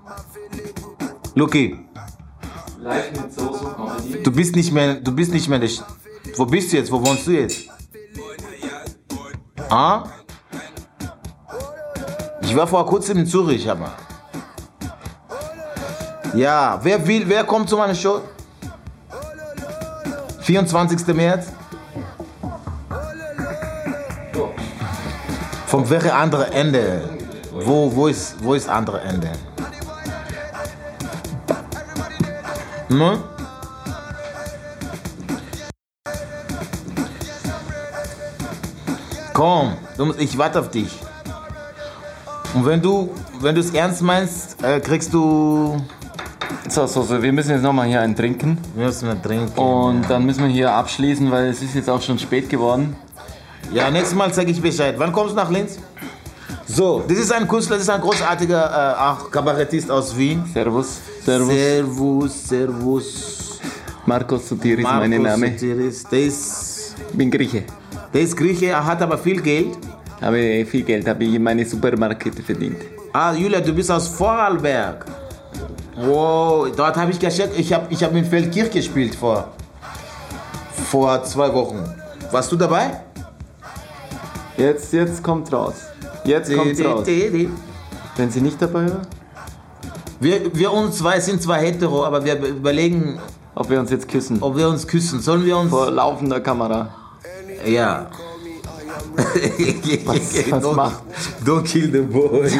Luki, Live mit Soso Comedy. du bist nicht mehr, du bist nicht mehr in der Sch Wo bist du jetzt? Wo wohnst du jetzt? Ah? Ich war vor kurzem in Zürich, aber. Ja, wer will, wer kommt zu meiner Show? vierundzwanzigsten März? Vom welche andere Ende? Wo, wo ist, wo ist andere Ende? Ne? Komm, du musst, ich warte auf dich. Und wenn du, wenn du es ernst meinst, äh, kriegst du. So, so, so, wir müssen jetzt nochmal hier einen trinken. Wir müssen wir trinken. Und dann müssen wir hier abschließen, weil es ist jetzt auch schon spät geworden. Ja, nächstes Mal sage ich Bescheid. Wann kommst du nach Linz? So, das ist ein Künstler, das ist ein großartiger äh, auch Kabarettist aus Wien. Servus. Servus. Servus, Servus. Marcos Sotiris, Marcos mein Name. Sotiris, der ist, Ich bin Grieche. Der ist Grieche, er hat aber viel Geld. Habe viel Geld, habe ich in meine Supermarkete verdient. Ah, Julia, du bist aus Vorarlberg. Wow, dort habe ich gecheckt. Ich habe ich hab in Feldkirch gespielt vor, vor zwei Wochen. Warst du dabei? Jetzt, jetzt kommt raus. Jetzt kommt raus. Wenn sie nicht dabei war? Wir, wir uns zwei sind zwar hetero, aber wir überlegen, ob wir uns jetzt küssen. Ob wir uns küssen. Sollen wir uns... Vor laufender Kamera. Ja. Was, was don't, macht? Don't kill the boy.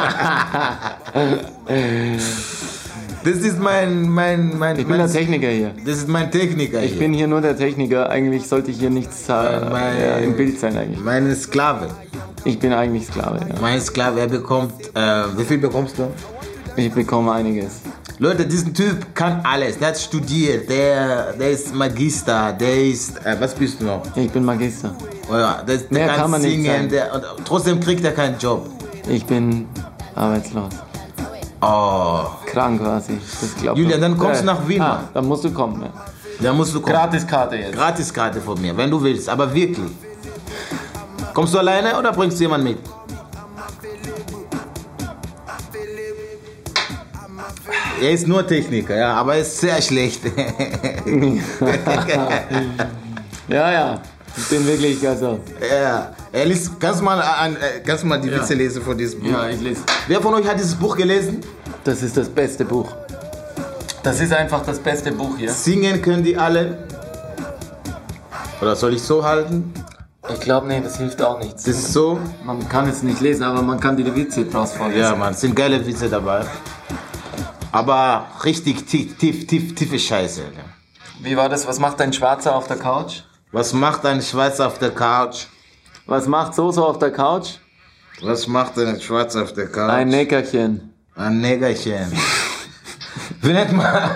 Das ist mein, mein, mein... Ich bin mein, der Techniker hier. Das ist mein Techniker Ich hier. bin hier nur der Techniker. Eigentlich sollte ich hier nichts äh, mein, ja, im Bild sein eigentlich. Meine Sklave. Ich bin eigentlich Sklave. Ja. Mein Sklave, er bekommt... Äh, wie viel bekommst du? Ich bekomme einiges. Leute, diesen Typ kann alles. Der hat studiert, der, der ist Magister, der ist... Äh, was bist du noch? Ich bin Magister. Oh ja, der, der Mehr kann, kann man nicht singen, sein. der, und trotzdem kriegt er keinen Job. Ich bin arbeitslos. Oh. Krank quasi. Das glaubt Julian, man. dann kommst du Ja. nach Wien. Ah, dann musst du kommen. Ja. Dann musst du kommen. Gratiskarte jetzt. Gratiskarte von mir, wenn du willst, aber wirklich. Kommst du alleine oder bringst du jemanden mit? Er ist nur Techniker, ja, aber er ist sehr schlecht. Ja, ja. Ich bin wirklich, also... Ja, er liest, kannst du mal, an, kannst du mal die Witze lesen von diesem Buch? Ja, ich lese. Wer von euch hat dieses Buch gelesen? Das ist das beste Buch. Das ist einfach das beste Buch hier. Singen können die alle. Oder soll ich so halten? Ich glaube, nee, das hilft auch nichts. Das ist so. Man kann es nicht lesen, aber man kann die Witze draus vorlesen. Ja, man, es sind geile Witze dabei. Aber richtig tief, tief, tief, tiefe Scheiße. Wie war das? Was macht ein Schwarzer auf der Couch? Was macht ein Schwarzer auf der Couch? Was macht Soso auf der Couch? Was macht ein Schwarzer auf der Couch? Ein Neckerchen. Ein Negerchen. Wie nennt man?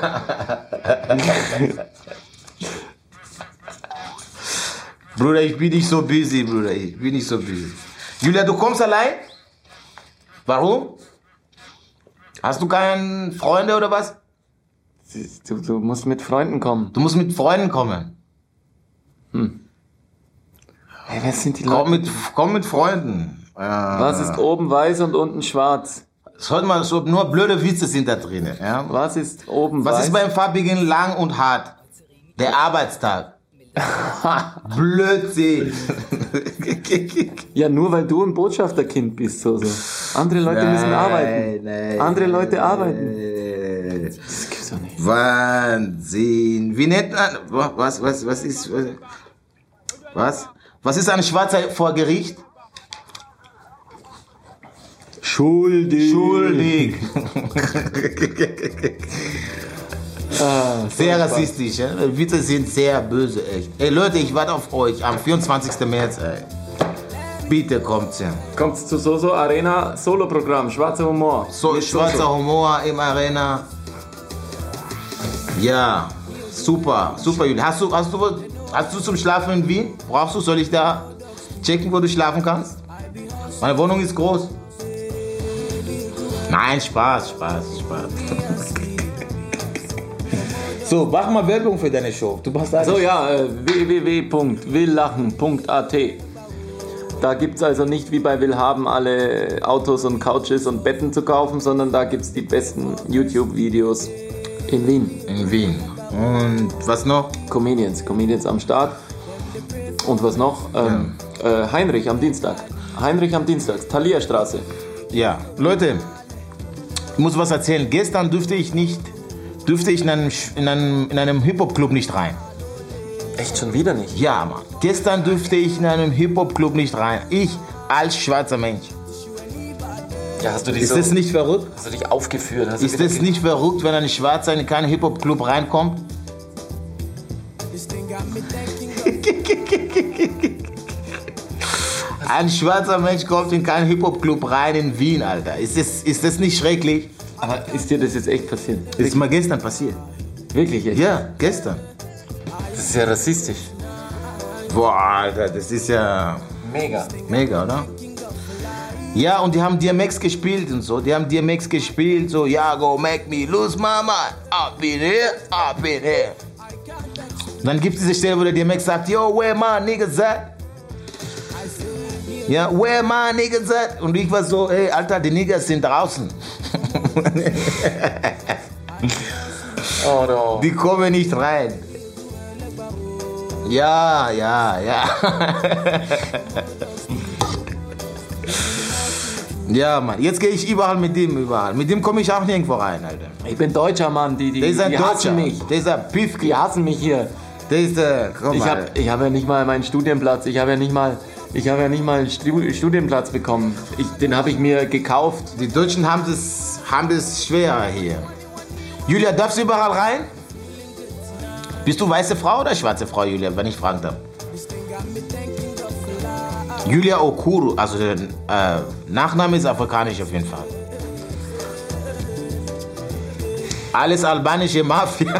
Bruder, ich bin nicht so busy, Bruder. Ich bin nicht so busy. Julia, du kommst allein? Warum? Hast du keine Freunde oder was? Du, du musst mit Freunden kommen. Du musst mit Freunden kommen. Hm. Hey, wer sind die Leute? Komm mit, komm mit Freunden. Äh, Was ist oben weiß und unten schwarz? Hört mal, so, nur blöde Witze sind da drin. Ja? Was ist oben Was weiß? ist beim Farbigen lang und hart? Der Arbeitstag. Blödsinn. Ja, nur weil du ein Botschafterkind bist, so, so. Andere Leute Nein, müssen arbeiten. nein, Andere Leute arbeiten. Äh, Das gibt's doch nicht. Wahnsinn. Wie nennt man, was, was, was ist, was? Was ist ein Schwarzer vor Gericht? Schuldig. Schuldig. Ah, Sehr rassistisch, ja? Witze sind sehr böse, echt. Ey Leute, ich warte auf euch am vierundzwanzigsten März, ey. Bitte kommt's ja. Kommt's zu Soso Arena Solo-Programm, schwarzer Humor. So, Mit schwarzer Soso. Humor im Arena. Ja, super, super, Julia. Hast du, hast, du, hast du zum Schlafen in Wien? Brauchst du, soll ich da checken, wo du schlafen kannst? Meine Wohnung ist groß. Nein, Spaß, Spaß, Spaß. So, mach mal Werbung für deine Show. Du hast So, ja, äh, w w w punkt will-lachen punkt a t. Da gibt es also nicht wie bei Willhaben alle Autos und Couches und Betten zu kaufen, sondern da gibt es die besten YouTube-Videos in Wien. In Wien. Und was noch? Comedians, Comedians am Start. Und was noch? Ähm, äh, Heinrich am Dienstag. Heinrich am Dienstag, Thalia-Straße. Ja, Leute, ich muss was erzählen. Gestern dürfte ich nicht, dürfte ich in einem, in einem, in einem Hip-Hop-Club nicht rein. Echt schon wieder nicht? Ja, Mann. Gestern dürfte ich in einem Hip-Hop-Club nicht rein. Ich als schwarzer Mensch. Ja, hast du dich Ist so, das nicht verrückt? hast du dich aufgeführt? Hast du Ist wieder das ge- nicht verrückt, wenn ein Schwarzer in keinen Hip-Hop-Club reinkommt? Ein schwarzer Mensch kommt in keinen Hip-Hop-Club rein in Wien, Alter. Ist das, ist das nicht schrecklich? Aber ist dir das jetzt echt passiert? Das ist mal gestern passiert. Wirklich echt? Ja, gestern. Das ist ja rassistisch. Boah, Alter, das ist ja Mega. mega, oder? Ja, und die haben D M X gespielt und so. Die haben D M X gespielt, so, ja, go make me lose my mind. Up in here, up in here. Und dann gibt es diese Stelle, wo der D M X sagt, yo, where my niggas at? Ja, where my niggas at? Und ich war so, ey, Alter, die Niggas sind draußen. Oh no. Die kommen nicht rein. Ja, ja, ja. Ja, Mann, jetzt gehe ich überall mit dem, überall. Mit dem komme ich auch nirgendwo rein, Alter. Ich bin Deutscher, Mann. Die, die, Der ist ein die Deutscher. hassen mich. Der ist ein Piefke. Die hassen mich hier. Der ist, äh, komm Ich mal. habe ich hab ja nicht mal meinen Studienplatz. Ich habe ja nicht mal, ich habe ja nicht mal einen Stu- Studienplatz bekommen. Ich, den habe ich mir gekauft. Die Deutschen haben das, haben das schwerer hier. Julia, darfst du überall rein? Bist du weiße Frau oder schwarze Frau, Julia, wenn ich fragen darf? Julia Okuru, also der äh, Nachname ist afrikanisch auf jeden Fall. Alles albanische Mafia.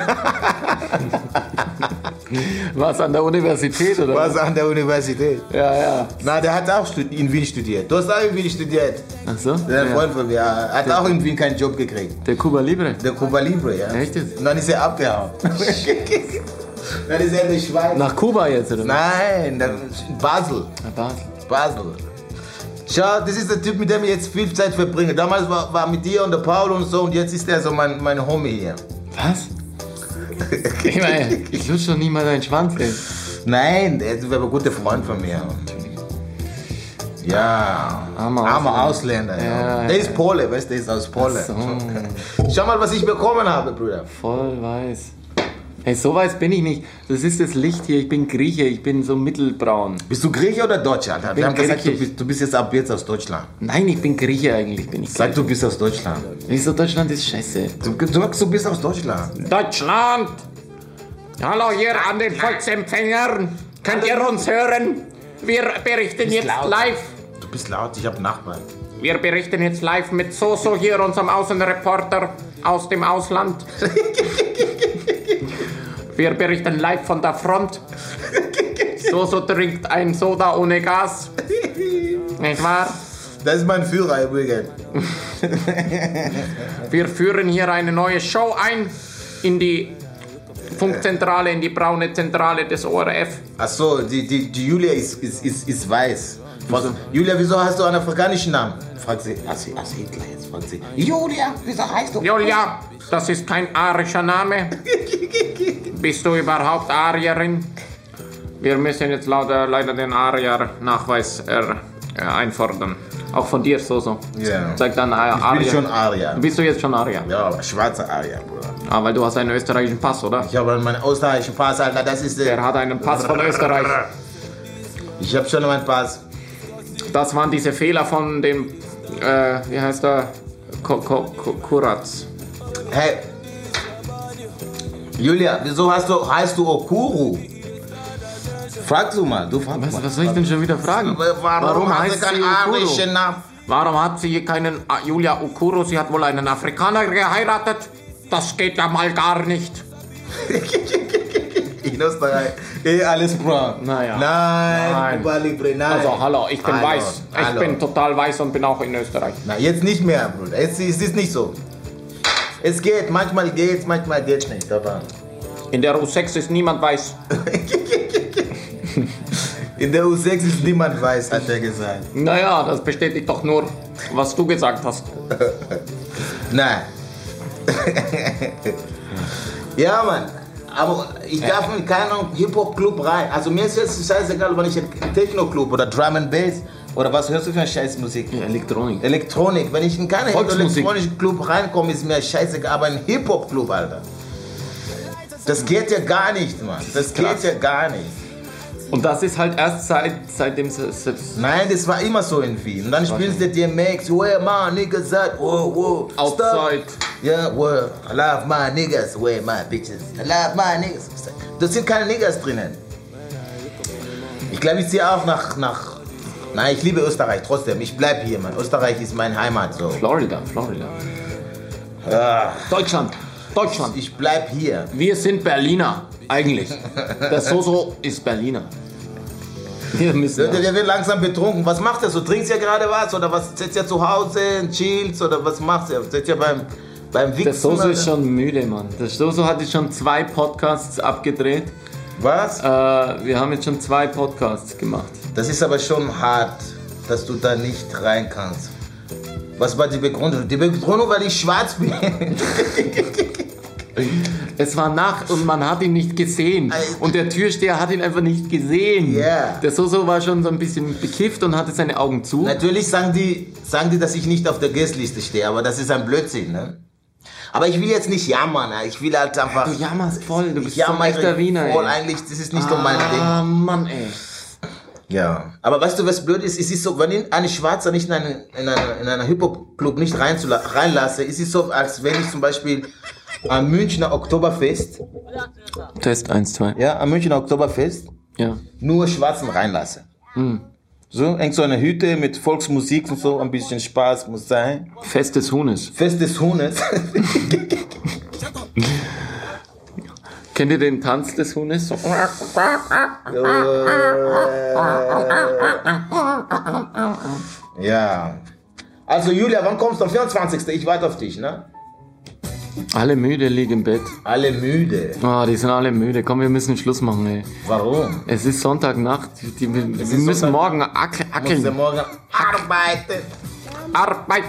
Was, an der Universität, oder? Was an der Universität? Ja, ja. Na, der hat auch studi- in Wien studiert. Du hast auch in Wien studiert. Ach so? Der Ja. Freund von mir hat auch in Wien keinen Job gekriegt. Der Cuba Libre. Der Cuba Libre, ja. Echt jetzt? Und dann ist er abgehauen. Dann ist er in der Schweiz. Nach Kuba jetzt, oder? Nein, der- in Basel. Nach Basel. Basel. Schau, das ist der Typ, mit dem ich jetzt viel Zeit verbringe. Damals war, war mit dir und der Paul und so und jetzt ist er so mein, mein Homie hier. Was? Ich meine, ich lutsch doch nie mal deinen Schwanz, ey. Nein, der ist aber ein guter Freund von mir. Ja, Armer armer Ausländer. Ausländer. Ja, Ja. ja. Der ist Pole, weißt du, der ist aus Pole. So, Schau mal, was ich bekommen habe, Bruder. voll weiß. Hey, so weiß bin ich nicht. Das ist das Licht hier. Ich bin Grieche. Ich bin so mittelbraun. Bist du Grieche oder Deutscher? Alter? bin Wir haben gesagt, du griechisch. bist, du bist jetzt ab jetzt aus Deutschland. Nein, ich bin Grieche eigentlich. Bin ich Sag, du bist aus Deutschland. Wieso Deutschland ist scheiße? Du, du sagst, du bist aus Deutschland. Deutschland! Hallo hier an den Volksempfängern. Könnt ihr uns hören? Wir berichten jetzt laut. live. Du bist laut, ich hab Nachbarn. Wir berichten jetzt live mit Soso hier, unserem Außenreporter aus dem Ausland. Wir berichten live von der Front. Soso trinkt ein Soda ohne Gas. Nicht wahr? Das ist mein Führer übrigens. Wir führen hier eine neue Show ein in die Funkzentrale, in die braune Zentrale des O R F. Ach so, die, die, die Julia ist, ist, ist, ist weiß. Was, Julia, wieso hast du einen afrikanischen Namen? Fragt sie, als, als Hitler jetzt, fragt sie. Julia, wieso heißt du? Julia, das ist kein arischer Name. Bist du überhaupt Arierin? Wir müssen jetzt leider, leider den Arier-Nachweis äh, einfordern. Auch von dir, Soso. Ja. Zeig dann äh, Ich bin Arier. schon Aria. Bist du jetzt schon Arier? Ja, aber schwarzer Aria, Bruder. Ah, weil du hast einen österreichischen Pass, oder? Ich habe meinen österreichischen Pass, Alter, das ist... Der Äh, hat einen Pass von Österreich. ich habe schon meinen Pass. Das waren diese Fehler von dem, äh, wie heißt der? Ko Ko Ko Kuratz. Hey, Julia, wieso hast du, heißt du Okuru? Frag du mal, du frag Was, mal. was soll ich denn schon wieder fragen? Warum, hat sie heißt keinen sie Okuru? arischen Namen? Warum hat sie keinen ah, Julia Okuru? Sie hat wohl einen Afrikaner geheiratet? Das geht ja mal gar nicht. In Österreich, eh alles braun. Naja. Nein, Nein. Cuba Libre, nein. Also, hallo, ich bin Hallo, weiß. Ich hallo. bin total weiß und bin auch in Österreich. Na, jetzt nicht mehr, Bruder. Jetzt ist es nicht so. Es geht, manchmal geht's, manchmal geht's nicht, aber... In der U sechs ist niemand weiß. In der U sechs ist niemand weiß, hat er gesagt. Naja, das bestätigt doch nur, was du gesagt hast. Nein. Ja, Mann. Aber ich darf in keinen Hip-Hop-Club rein. Also mir ist jetzt scheißegal, wenn ich einen Techno-Club oder Drum and Bass oder was hörst du für eine Scheißmusik? Elektronik. Elektronik. Wenn ich in keinen Volksmusik. elektronischen Club reinkomme, ist mir scheißegal. Aber ein Hip-Hop-Club, Alter. Das geht ja gar nicht, Mann. Das geht Krass. ja gar nicht. Und das ist halt erst seit, seitdem es... Nein, das war immer so in Wien. Und dann spielst du D M X, where my niggas at, whoa, whoa, stop. Outside. Ja, well, I love my niggas, where my bitches, I love my niggas. Da sind keine Niggas drinnen. Ich glaube, ich ziehe auch nach, nach, nein, ich liebe Österreich trotzdem. Ich bleib hier, Mann. Österreich ist meine Heimat, so. Florida, Florida. Ah, Deutschland, Deutschland. ich bleib hier. Wir sind Berliner, eigentlich. Der Soso ist Berliner. Wir müssen... Der, der wird langsam betrunken. Was macht er so? Trinkst ja gerade was? Oder was? Sitzt ja zu Hause, chillt? Oder was macht er? Sitzt ja beim, beim Wichsen? Der Soso oder? ist schon müde, Mann. Der Soso hat jetzt schon zwei Podcasts abgedreht. Was? Äh, wir haben jetzt schon zwei Podcasts gemacht. Das ist aber schon hart. dass du da nicht rein kannst? Was war die Begründung? Die Begründung, weil ich schwarz bin. Es war Nacht und man hat ihn nicht gesehen. Und der Türsteher hat ihn einfach nicht gesehen. Yeah. Der Soso war schon so ein bisschen bekifft und hatte seine Augen zu. Natürlich sagen die, sagen die, dass ich nicht auf der Gästeliste stehe, aber das ist ein Blödsinn, ne? Aber ich will jetzt nicht jammern, ich will halt einfach... Du jammerst voll, du bist ich so ein echter Wiener, voll, ey. eigentlich, das ist nicht so mein Ding. Ah, Mann, ey. Ja, aber weißt du, was blöd ist? Es ist so, wenn ich eine Schwarze nicht in einen, in einen, in einen Hip-Hop-Club nicht reinzula- reinlasse, ist es so, als wenn ich zum Beispiel am Münchner Oktoberfest, Test eins, zwei. ja, am Münchner Oktoberfest, Ja. nur Schwarzen reinlasse. Hm. So, irgend so eine Hütte mit Volksmusik und so, ein bisschen Spaß muss sein. Fest des Huhnes. Fest des Huhnes. Kennt ihr den Tanz des Huhnes? So. Ja. Also Julia, wann kommst du? Am vierundzwanzigsten Ich warte auf dich, ne? Alle müde liegen im Bett. Alle müde. Ah, die sind alle müde. Komm, wir müssen Schluss machen, ey. Warum? Es ist Sonntagnacht. Die, die, wir wir ist müssen Sonntag- morgen ack- Ich muss ja ackeln. morgen arbeiten. Arbeit.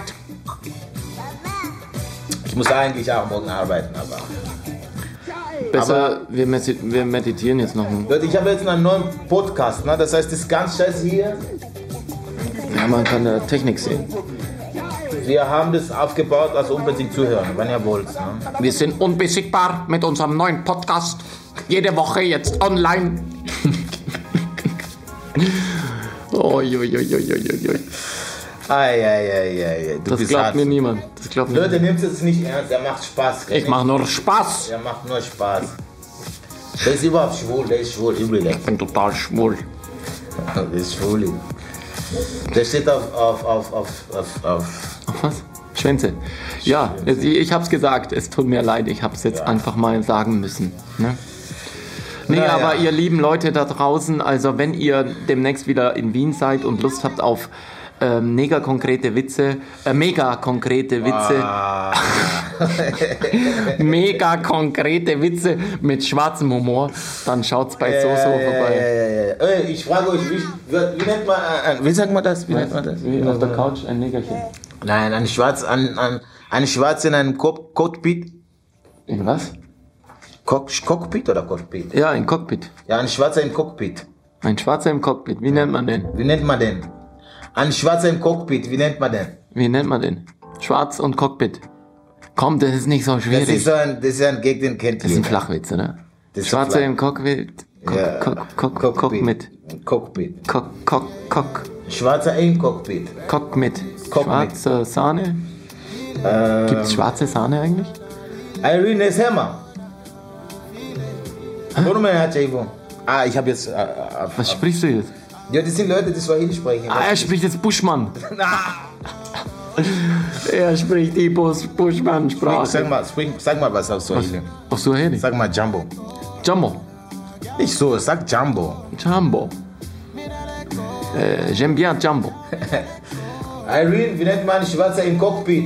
Ich muss eigentlich auch morgen arbeiten, aber... Besser, Aber- wir, medit- wir meditieren jetzt noch. Leute, ich habe jetzt einen neuen Podcast, ne? Das heißt, das ist ganz scheiße hier. Ja, man kann da Technik sehen. Wir haben das aufgebaut, also unbedingt zuhören, wenn ihr wollt. Ne? Wir sind unbesiegbar mit unserem neuen Podcast. Jede Woche jetzt online. Oi, oi, oi, oi, oi, oi. Ei, ei, ei, ei, du Das bist glaubt hart. mir niemand. Das glaubt mir Leute, niemand. nehmt es nicht ernst, er macht Spaß. Ich mache nur Spaß. Er macht nur Spaß. Der ist überhaupt schwul, der ist schwul, übrigens. Ich bin total schwul. Der ist schwul. Der steht auf, auf, auf, auf, auf, auf. Auf was? Schwänze. Ja, ich, ich hab's gesagt. Es tut mir leid. Ich hab's jetzt Ja. einfach mal sagen müssen. Ne? Nee, Na aber ja. ihr lieben Leute da draußen, also wenn ihr demnächst wieder in Wien seid und Lust habt auf ähm, mega konkrete Witze, äh, mega konkrete Witze, Ah. mega konkrete Witze mit schwarzem Humor, dann schaut's bei Soso vorbei. Ja, ja, ja. Ey, ich frage euch, wie, wie, wie nennt man, äh, wie sagt man das? Wie nennt man das? Wie auf der Couch ein Negerchen. Nein, ein Schwarz, ein, ein, ein Schwarz in einem Cock- Cockpit. In was? Cock, Cockpit oder Cockpit? Ja, ein Cockpit. Ja, ein Schwarzer im Cockpit. Ein Schwarzer im Cockpit. Wie nennt man den? Wie nennt man den? Ein Schwarzer im Cockpit, wie nennt man den? Wie nennt man den? Schwarz und Cockpit. Komm, das ist nicht so Das schwierig. ist so ein, das ist ein Gag, den kennt Das ist ein jeder. Flachwitz, oder? Das ist Schwarzer flach. im Cockpit. Cock, Ja. Cock, Cock, Cock mit. Cockpit. Cock, Cock, Cock, Schwarzer im Cockpit. Cock mit. Cock Schwarze Sahne. Ähm, Gibt's schwarze Sahne eigentlich? Irene Nesema. Warum hat er Ah, ich habe jetzt. Äh, äh, Was sprichst du jetzt? ja, das sind Leute, die Swahili sprechen. Ah, er spricht jetzt Buschmann. Er spricht die Bus Buschmann-Sprache. Sag mal, sprich, sag mal was auf Swahili. Auf Swahili? Sag mal Jumbo. Jumbo. Nicht so, sag Jumbo. Jumbo. Äh, j'aime bien Jumbo. Irene, wie nennt man Schwarzer im Cockpit?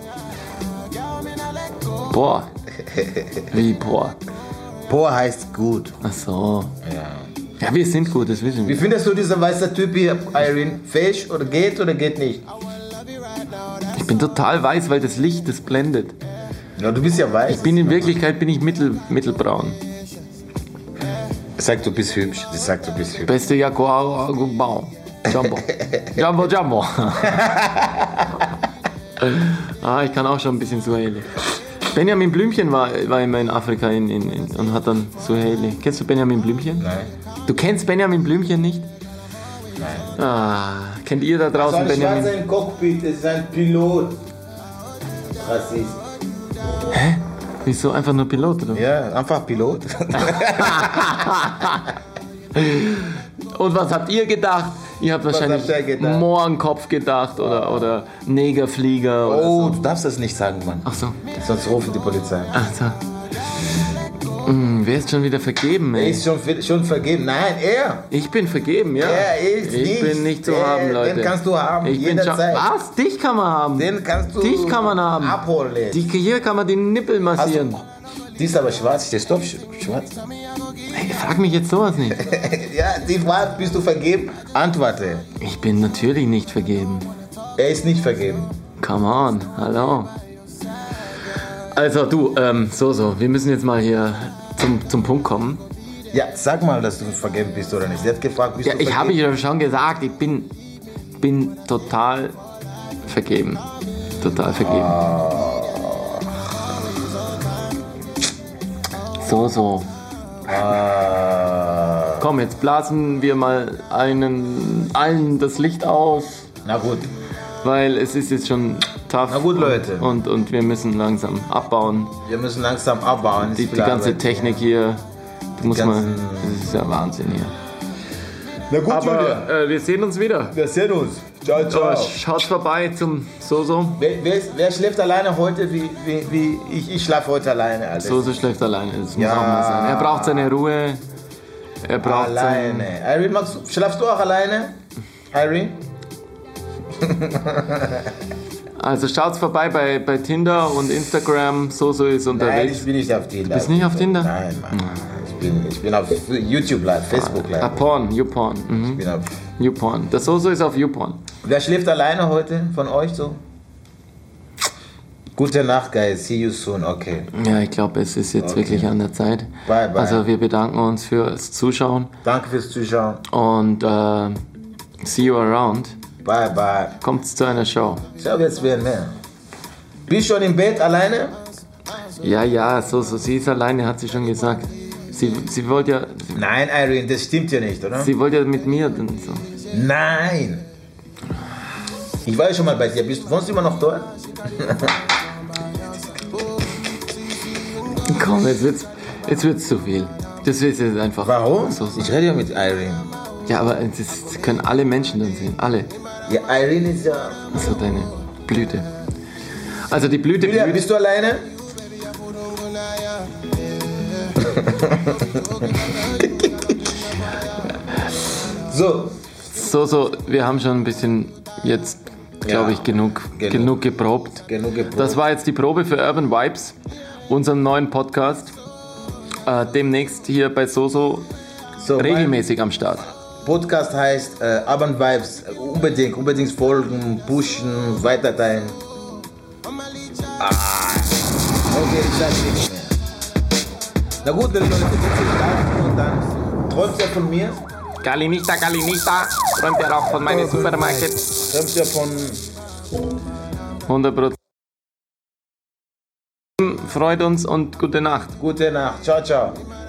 Boah. Wie boah. Boah heißt gut. Ach so. Ja. Ja, wir sind gut, das wissen Wie wir. findest du diesen weißen Typ hier, Irene? Fähig oder geht oder geht nicht? Ich bin total weiß, weil das Licht das blendet. Ja, du bist ja weiß. Ich bin in Wirklichkeit bin ich mittel, mittelbraun. Sag, du bist hübsch. Sie sagt, du bist hübsch. Beste Jaguar Jumbo. Jumbo. Jumbo Jumbo. Ah, ich kann auch schon ein bisschen Swahili. Benjamin Blümchen war, war immer in Afrika in, in, in, und hat dann Swahili. Kennst du Benjamin Blümchen? Nein. Du kennst Benjamin Blümchen nicht? Nein. Ah, kennt ihr da So draußen ein Schwarzer Benjamin? im Cockpit ist ein Pilot. Rassist. Wieso einfach nur Pilot, oder? Ja, einfach Pilot. Und was habt ihr gedacht? Ihr habt wahrscheinlich habt ihr gedacht? Mohrenkopf gedacht oder, oder Negerflieger oder Oh, so. du darfst das nicht sagen, Mann. Ach so. Sonst rufen die Polizei. Ach so. Hm, wer ist schon wieder vergeben, Er ey? ist schon, schon vergeben. Nein, er. Ich bin vergeben, ja. Er ist ich nicht. bin nicht zu Der- haben, Leute. den kannst du haben, Ich bin jederzeit. schon, was? Dich kann man haben. Den kannst du Dich kann man haben. abholen. Die, hier kann man den Nippel massieren. Die ist aber schwarz. Der ist doch sch- schwarz. Frag mich jetzt sowas nicht. Ja, die Frage, bist du vergeben? Antworte. Ich bin natürlich nicht vergeben. Er ist nicht vergeben. Come on, hallo. Also du, ähm, so, so, wir müssen jetzt mal hier zum, zum Punkt kommen. Ja, sag mal, dass du vergeben bist oder nicht. Sie hat gefragt, bist Ja, du ich vergeben? habe ja schon gesagt, ich bin, bin total vergeben. Total vergeben. Ah. So, so. Ah. Komm, jetzt blasen wir mal einen, allen das Licht aus, Na gut. weil es ist jetzt schon tough. Na gut, Leute. Und, und wir müssen langsam abbauen. Wir müssen langsam abbauen. Die, die ganze Technik hier, du musst mal, ganzen- das ist ja Wahnsinn hier. Na gut, Aber äh, wir sehen uns wieder. wir sehen uns. Ciao, ciao. So, schaut vorbei zum Soso. Wer, wer, ist- wer schläft alleine heute? Wie, wie, wie ich, ich schlafe heute alleine. Alles. Soso schläft alleine, das muss Ja. auch mal sein. Er braucht seine Ruhe. Er braucht alleine. Irene, magst du, schlafst du auch alleine? Irene? Also schaut vorbei bei, bei Tinder und Instagram. Soso ist Nein, unterwegs. ich bin nicht auf Tinder. Bist nicht auf Tinder? Nein, Mann. Ich bin, ich bin auf YouTube live, Facebook Ah, live. Porn, YouPorn. Ich Mhm. bin auf, YouPorn. Der Soso ist auf YouPorn. wer schläft alleine heute von euch so? Gute Nacht, guys. See you soon. Okay. Ja, ich glaube, es ist jetzt wirklich an der Zeit. Bye, bye. Also wir bedanken uns fürs Zuschauen Danke fürs Zuschauen. und äh, see you around. Bye, bye. Kommt zu einer Show. Schau, jetzt werden mehr. Bist du schon im Bett alleine? Ja, ja, so, so, sie ist alleine, hat sie schon gesagt. Sie, sie wollte ja, Nein, Irene, das stimmt ja nicht, oder? sie wollte ja mit mir dann so. Nein. Ich war ja schon mal bei dir. Bist, wohnst du immer noch dort? Komm, jetzt wird's, jetzt wird's zu viel. Das ist jetzt einfach. Warum? So, so. Ich rede ja mit Irene. Ja, aber das können alle Menschen dann sehen, alle. Ja, Irene ist ja... So deine Blüte. Also die Blüte, Julia, Blüte bist du alleine? So, so, so, wir haben schon ein bisschen jetzt, glaube Ja, ich, genug, genug. genug geprobt. genug geprobt. Das war jetzt die Probe für Urban Vibes, unseren neuen Podcast. Äh, demnächst hier bei Soso so regelmäßig am Start. mein Podcast heißt äh, Urban Vibes. Unbedingt, unbedingt folgen, pushen, weiterteilen. Ah, okay, ich sag nichts mehr. Na gut, dann Leute, vielen Dank und dann träumt ihr von mir. Galinista, Galinista, träumt ihr auch von meinem Supermarkt? Träumt ihr von... hundert Prozent. Freut uns und gute Nacht. Gute Nacht. Ciao, ciao.